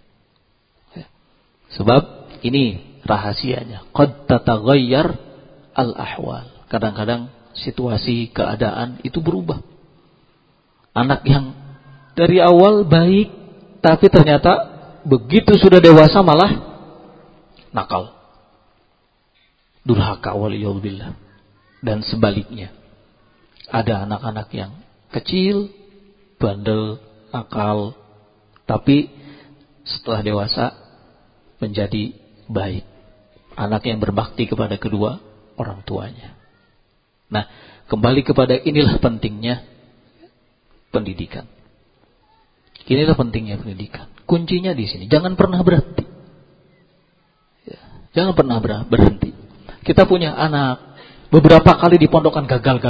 Sebab ini rahasianya. Qad tataghayyar al-ahwal. Kadang-kadang situasi, keadaan itu berubah. Anak yang dari awal baik, tapi ternyata begitu sudah dewasa malah nakal, durhaka, waliyadzubillah. Dan sebaliknya, ada anak-anak yang kecil, bandel, nakal, tapi setelah dewasa menjadi baik. Anak yang berbakti kepada kedua orang tuanya. Nah, kembali kepada inilah pentingnya pendidikan. Inilah pentingnya pendidikan. Kuncinya di sini. Jangan pernah berhenti. Ya, jangan pernah berhenti. Kita punya anak, beberapa kali di pondokan gagal.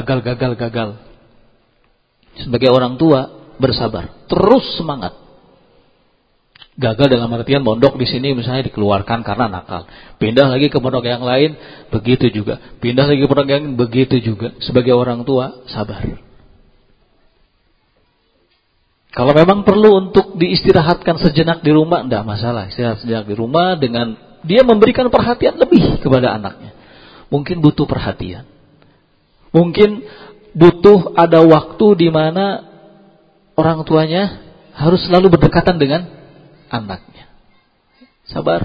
Sebagai orang tua bersabar, terus semangat. Gagal dalam artian pondok di sini misalnya dikeluarkan karena nakal. Pindah lagi ke pondok yang lain, begitu juga. Pindah lagi ke pondok yang lain, begitu juga. Sebagai orang tua, sabar. Kalau memang perlu untuk diistirahatkan sejenak di rumah, tidak masalah. Istirahat sejenak di rumah dengan dia memberikan perhatian lebih kepada anaknya. Mungkin butuh perhatian. Mungkin butuh ada waktu di mana orang tuanya harus selalu berdekatan dengan anaknya. Sabar.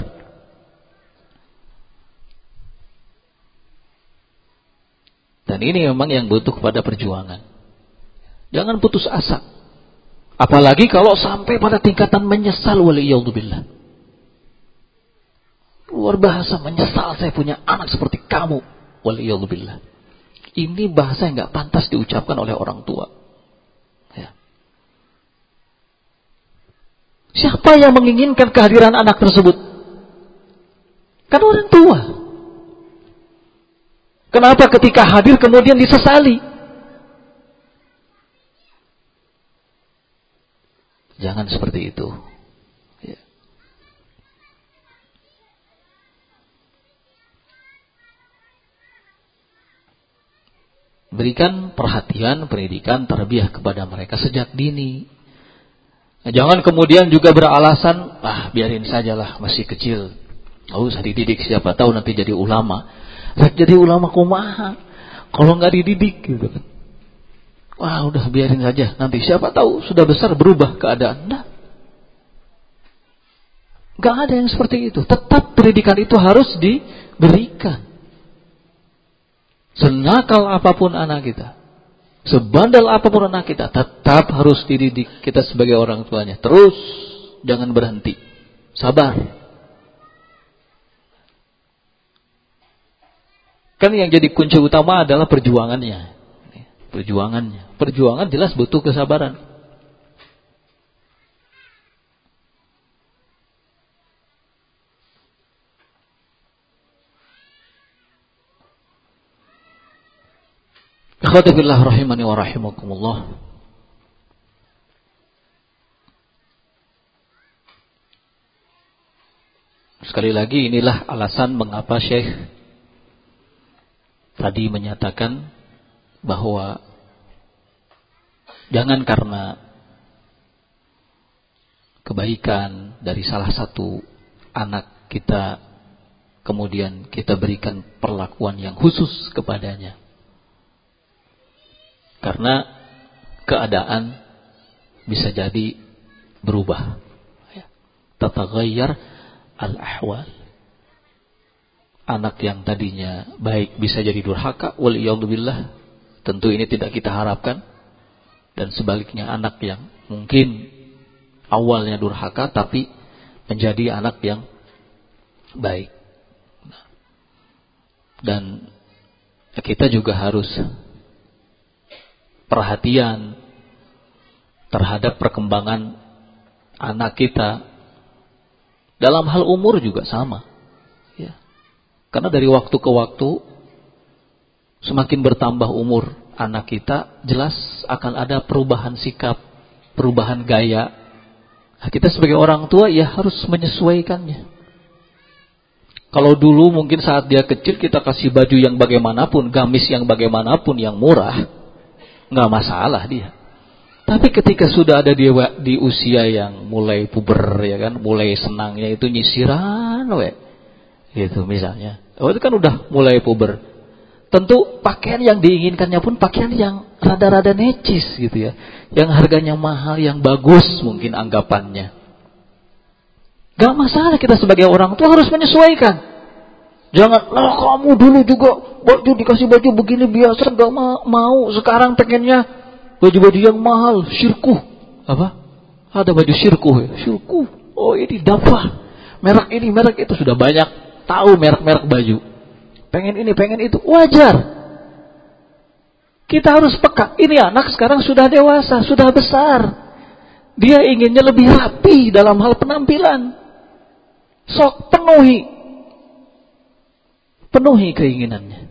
Dan ini memang yang butuh kepada perjuangan. Jangan putus asa. Apalagi kalau sampai pada tingkatan menyesal, waliyadzubillah. Luar bahasa menyesal saya punya anak seperti kamu, waliyadzubillah. Ini bahasa yang gak pantas diucapkan oleh orang tua. Ya. Siapa yang menginginkan kehadiran anak tersebut? Kan orang tua. Kenapa ketika hadir kemudian disesali? Jangan seperti itu. Ya. Berikan perhatian, pendidikan, tarbiyah kepada mereka sejak dini. Nah, jangan kemudian juga beralasan, biarin sajalah masih kecil. Nggak usah dididik, siapa tahu nanti jadi ulama. Jadi ulama kumaha kalau nggak dididik gitu kan. Wah, udah biarin saja. Nanti siapa tahu sudah besar berubah keadaan. Nah, nggak ada yang seperti itu. Tetap pendidikan itu harus diberikan. Senakal apapun anak kita, sebandel apapun anak kita, tetap harus dididik kita sebagai orang tuanya. Terus, jangan berhenti. Sabar. Kan yang jadi kunci utama adalah perjuangannya. Perjuangan jelas butuh kesabaran. Ikhwati fillah rahimani wa rahimakumullah. Sekali lagi inilah alasan mengapa Syekh tadi menyatakan bahwa jangan karena kebaikan dari salah satu anak kita kemudian kita berikan perlakuan yang khusus kepadanya. Karena keadaan bisa jadi berubah. Tataghayyar al-ahwal. Anak yang tadinya baik bisa jadi durhaka, waliyadzubillah. Tentu ini tidak kita harapkan. Dan sebaliknya anak yang mungkin awalnya durhaka tapi menjadi anak yang baik. Dan kita juga harus perhatian terhadap perkembangan anak kita. Dalam hal umur juga sama. Ya. Karena dari waktu ke waktu semakin bertambah umur anak kita, jelas akan ada perubahan sikap, perubahan gaya. Nah, kita sebagai orang tua ya harus menyesuaikannya. Kalau dulu mungkin saat dia kecil kita kasih baju yang bagaimanapun, gamis yang bagaimanapun yang murah, nggak masalah dia. Tapi ketika sudah ada dia di usia yang mulai puber ya kan, mulai senangnya itu nyisiran gitu misalnya. Itu kan udah mulai puber. Tentu pakaian yang diinginkannya pun pakaian yang rada-rada necis gitu ya. Yang harganya mahal, yang bagus mungkin anggapannya. Gak masalah kita sebagai orang tua harus menyesuaikan. Jangan, kamu dulu juga baju dikasih baju begini biasa gak mau. Sekarang pengennya baju-baju yang mahal, syirkuh. Apa? Ada baju syirkuh ya? Syirkuh. Oh ini dapah. Merek ini, merek itu. Sudah banyak tahu merek-merek baju. Pengen ini, pengen itu. Wajar. Kita harus peka. Ini anak sekarang sudah dewasa, sudah besar. Dia inginnya lebih rapi dalam hal penampilan. Sok penuhi keinginannya.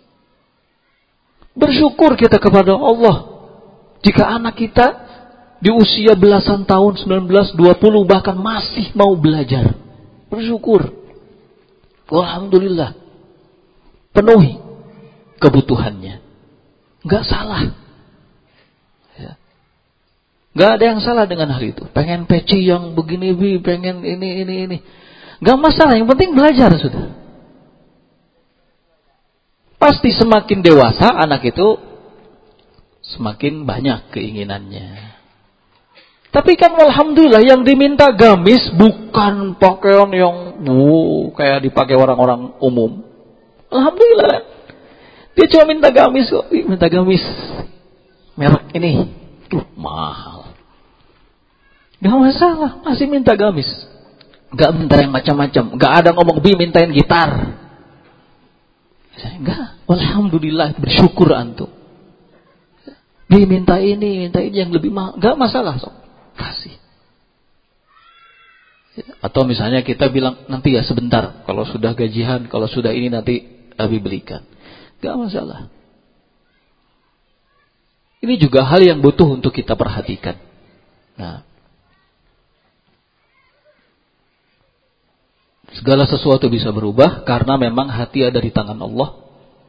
Bersyukur kita kepada Allah. Jika anak kita di usia belasan tahun, 19, 20 bahkan masih mau belajar. Bersyukur. Alhamdulillah. Penuhi kebutuhannya. Enggak salah. Ya. Enggak ada yang salah dengan hal itu. Pengen peci yang begini, pengen ini. Gak masalah, yang penting belajar sudah. Pasti semakin dewasa anak itu semakin banyak keinginannya. Tapi kan alhamdulillah yang diminta gamis bukan pakaian yang kayak dipakai orang-orang umum. Alhamdulillah. Dia cuma minta gamis kok. Minta gamis merek ini. Mahal. Gak masalah. Masih minta gamis. Gak minta yang macam-macam. Gak ada ngomong mintain gitar. Enggak. Alhamdulillah. Bersyukur antum. Minta ini yang lebih mahal. Gak masalah. Kasih. Atau misalnya kita bilang nanti ya sebentar, kalau sudah gajian, kalau sudah ini nanti Abi belikan. Gak masalah. Ini juga hal yang butuh untuk kita perhatikan. Nah, segala sesuatu bisa berubah karena memang hati ada di tangan Allah.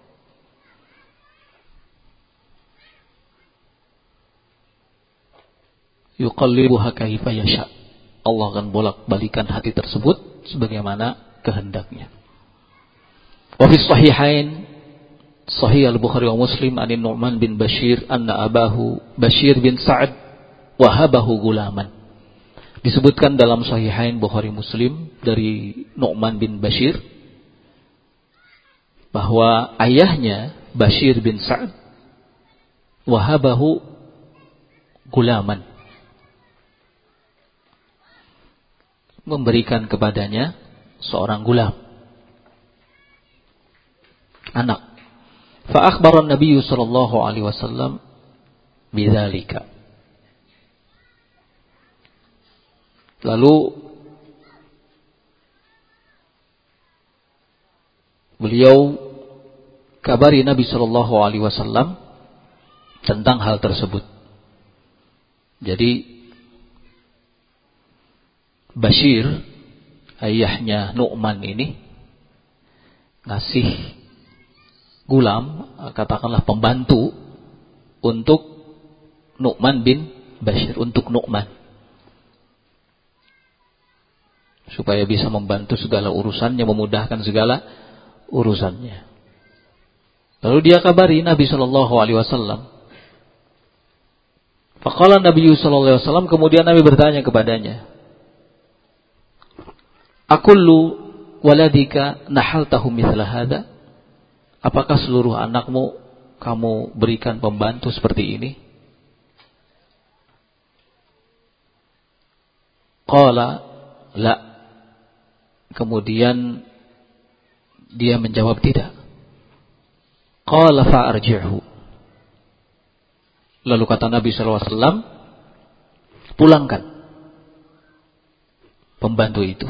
Yuqallibuha kaifa yasha. Allah akan bolak-balikan hati tersebut sebagaimana kehendaknya. Wa fi sahihain Sahih Al-Bukhari wa Muslim an Nu'man bin Bashir anna abahu Bashir bin Sa'ad wahabahu gulaman. Disebutkan dalam Sahihain Bukhari Muslim dari Nu'man bin Bashir bahwa ayahnya Bashir bin Sa'ad wahabahu gulaman, memberikan kepadanya seorang gulam, anak. Fa akhbara Nabi sallallahu alaihi wasallam bidzalika. Lalu beliau kabari Nabi sallallahu alaihi wasallam tentang hal tersebut. Jadi Bashir, ayahnya Nu'man ini, ngasih gulam, katakanlah pembantu, untuk Nu'man bin Bashir, untuk Nu'man. Supaya bisa membantu segala urusannya, memudahkan segala urusannya. Lalu dia kabari Nabi SAW. Faqala Nabi SAW, kemudian Nabi bertanya kepadanya, Akullu waladika nahaltahu mithla hadha? Apakah seluruh anakmu kamu berikan pembantu seperti ini? Qala la. Kemudian dia menjawab tidak. Qala fa'arji'hu. Lalu kata Nabi SAW, pulangkan pembantu itu.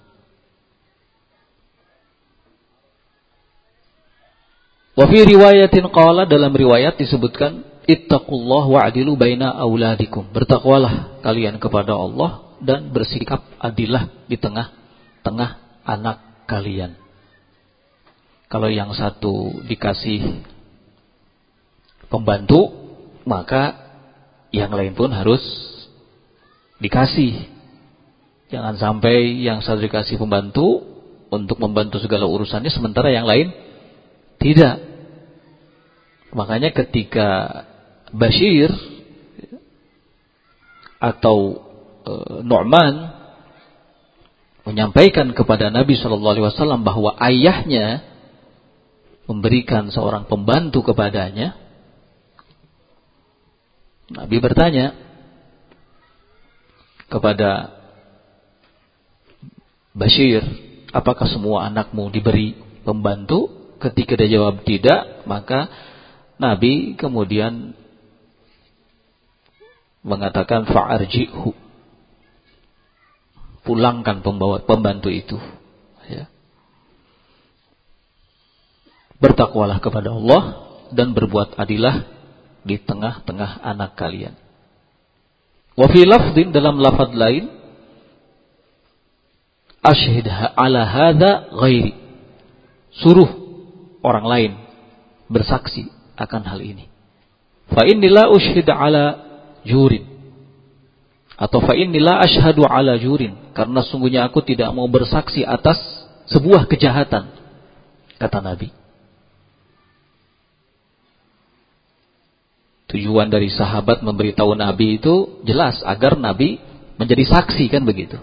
Wa fi riwayatin qala, dalam riwayat disebutkan, ittaqullah wa'dilu baina auladikum. Bertakwalah kalian kepada Allah dan bersikap adilah di tengah-tengah anak kalian. Kalau yang satu dikasih pembantu, maka yang lain pun harus dikasih. Jangan sampai yang satu dikasih pembantu untuk membantu segala urusannya, sementara yang lain tidak. Makanya ketika Bashir atau Nu'man menyampaikan kepada Nabi SAW bahwa ayahnya memberikan seorang pembantu kepadanya, Nabi bertanya kepada Bashir, apakah semua anakmu diberi pembantu? Ketika dia jawab tidak, maka Nabi kemudian mengatakan fa'arji'hu, pulangkan pembantu itu. Ya. Bertakwalah kepada Allah dan berbuat adilah di tengah-tengah anak kalian. Wa fi lafdin, dalam lafaz lain, ashhid ala hadza ghairi, suruh orang lain bersaksi akan hal ini. Fa inni la ushhid ala jurin. Atau fa inni la asyhadu ala jurin, karena sungguhnya aku tidak mau bersaksi atas sebuah kejahatan, kata Nabi. Tujuan dari sahabat memberitahu Nabi itu jelas agar Nabi menjadi saksi, kan begitu.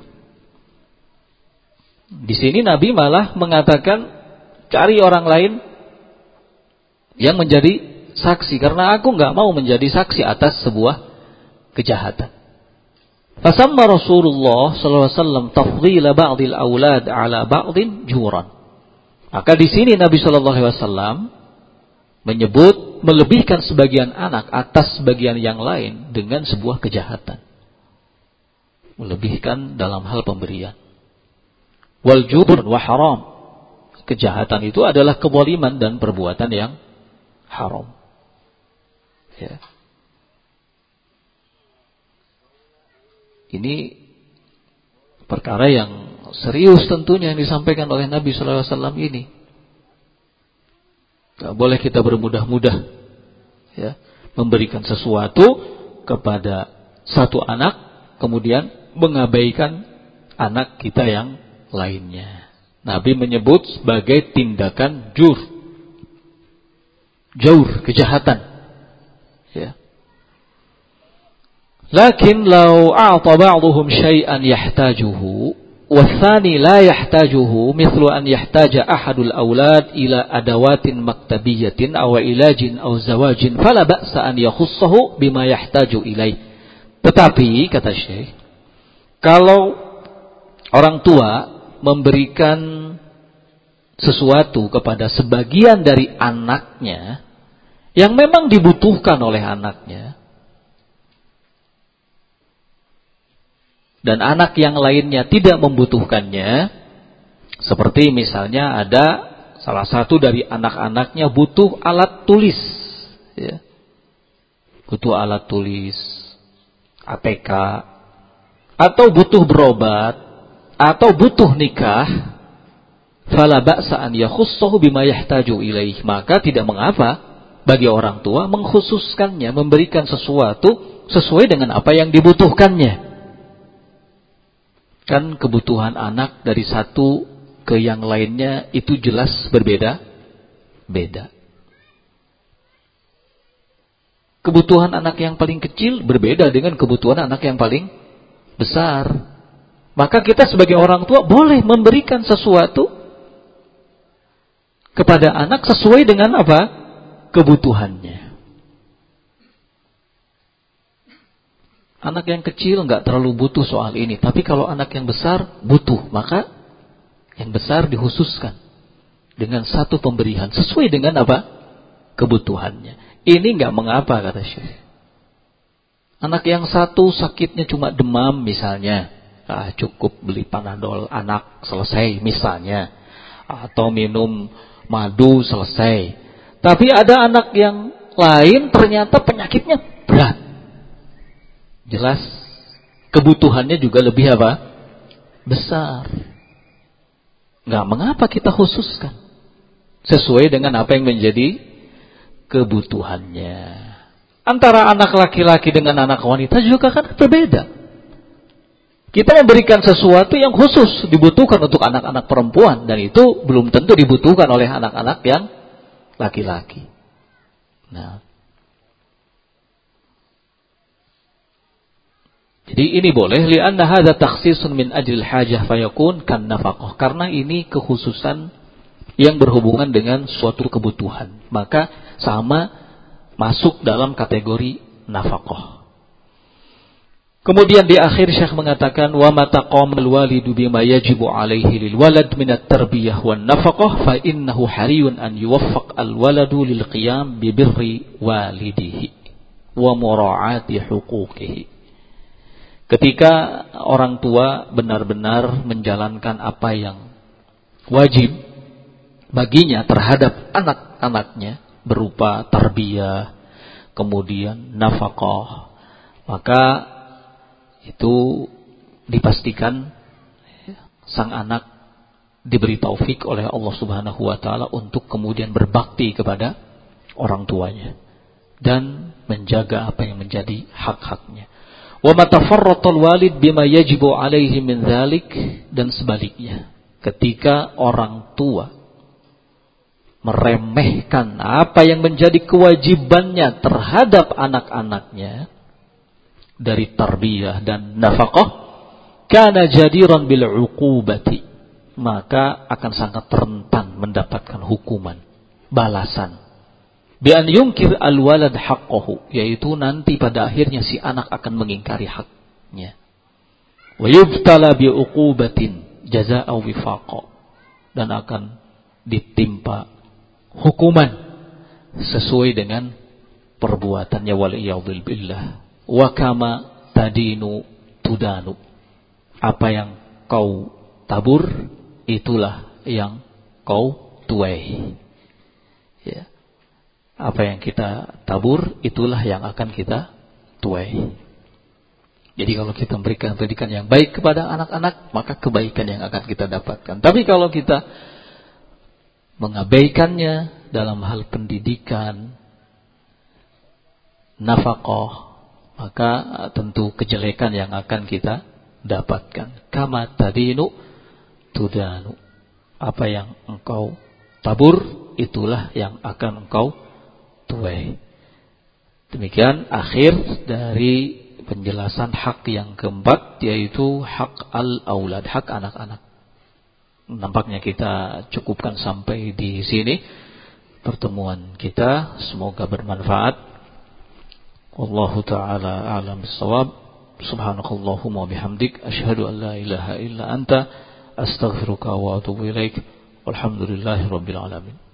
Di sini Nabi malah mengatakan cari orang lain yang menjadi saksi, karena aku nggak mau menjadi saksi atas sebuah kejahatan. Fasamma Rasulullah SAW tafdhila ba'dil aulad ala ba'din juran. Maka di sini Nabi SAW menyebut melebihkan sebagian anak atas sebagian yang lain dengan sebuah kejahatan. Melebihkan dalam hal pemberian. Wal jubr wa haram. Kejahatan itu adalah kezaliman dan perbuatan yang haram. Ya. Ini perkara yang serius tentunya yang disampaikan oleh Nabi SAW ini. Tidak boleh kita bermudah-mudah, ya, memberikan sesuatu kepada satu anak, kemudian mengabaikan anak kita yang lainnya. Nabi menyebut sebagai tindakan jaur, kejahatan. Ya. Lakin law a'ta ba'dhum syai'an yahtajuhu والثاني لا يحتاجه مثل أن يحتاج أحد الأولاد إلى أدوات مكتبية أو علاج أو زواج فلا بأس أن يخصه بما يحتاج إليه. Tetapi kata Syekh, kalau orang tua memberikan sesuatu kepada sebagian dari anaknya yang memang dibutuhkan oleh anaknya, dan anak yang lainnya tidak membutuhkannya, seperti misalnya ada salah satu dari anak-anaknya butuh alat tulis, ya. Butuh alat tulis, ATK, atau butuh berobat, atau butuh nikah, fala ba'sa an yakhussahu bima yahtaju ilaih, maka tidak mengapa bagi orang tua mengkhususkannya, memberikan sesuatu sesuai dengan apa yang dibutuhkannya. Kan kebutuhan anak dari satu ke yang lainnya itu jelas berbeda-beda. Kebutuhan anak yang paling kecil berbeda dengan kebutuhan anak yang paling besar. Maka kita sebagai orang tua boleh memberikan sesuatu kepada anak sesuai dengan apa? Kebutuhannya. Anak yang kecil nggak terlalu butuh soal ini, tapi kalau anak yang besar butuh, maka yang besar dikhususkan dengan satu pemberian sesuai dengan apa? Kebutuhannya. Ini nggak mengapa, kata Syekh. Anak yang satu sakitnya cuma demam misalnya, cukup beli Panadol anak selesai misalnya, atau minum madu selesai. Tapi ada anak yang lain ternyata penyakitnya berat. Jelas kebutuhannya juga lebih apa? Besar. Nggak mengapa kita khususkan sesuai dengan apa yang menjadi kebutuhannya. Antara anak laki-laki dengan anak wanita juga kan berbeda. Kita memberikan sesuatu yang khusus dibutuhkan untuk anak-anak perempuan, dan itu belum tentu dibutuhkan oleh anak-anak yang laki-laki. Nah, jadi ini boleh, li'anna hadza takhsisun min ajlil hajah fayakun kan nafaqah, karena ini kekhususan yang berhubungan dengan suatu kebutuhan, maka sama masuk dalam kategori nafaqah. Kemudian di akhir Syekh mengatakan wa mataqamal walidu bima yajibu alaihi lil walad min at-tarbiyah wan nafaqah fa innahu hariyun an yuwaffaq al waladu lil qiyam bi birri walidihi wa mura'ati huquqihi. Ketika orang tua benar-benar menjalankan apa yang wajib baginya terhadap anak-anaknya berupa tarbiyah, kemudian nafkah, maka itu dipastikan sang anak diberi taufik oleh Allah Subhanahu wa taala untuk kemudian berbakti kepada orang tuanya dan menjaga apa yang menjadi hak-haknya. Wa matafarratal walid bima yajibu alaihi min dzalik, dan sebaliknya, ketika orang tua meremehkan apa yang menjadi kewajibannya terhadap anak-anaknya dari tarbiyah dan nafaqah, kana jadiran bil uqubati, maka akan sangat rentan mendapatkan hukuman, balasan. Bi an yunkir al walad haqqahu, yaitu nanti pada akhirnya si anak akan mengingkari haknya. Wa yubtala bi uqubatin jazaa'a wifaqa, dan akan ditimpa hukuman sesuai dengan perbuatannya, wal iyadzu billah. Wa kama tadinu tudanu, apa yang kau tabur itulah yang kau tuai. Ya. Apa yang kita tabur itulah yang akan kita tuai. Jadi kalau kita memberikan pendidikan yang baik kepada anak-anak, maka kebaikan yang akan kita dapatkan. Tapi kalau kita mengabaikannya dalam hal pendidikan, nafaqah, maka tentu kejelekan yang akan kita dapatkan. Kama tadinu tudanu, apa yang engkau tabur itulah yang akan engkau tuai. Demikian akhir dari penjelasan hak yang keempat, yaitu hak al-aulad, hak anak-anak. Nampaknya kita cukupkan sampai di sini pertemuan kita, semoga bermanfaat. Wallahu ta'ala a'lam bissawab. Subhanakallahumma bihamdik, asyhadu an la ilaha illa anta, astaghfiruka wa atubu ilaik. Walhamdulillahirabbil alamin.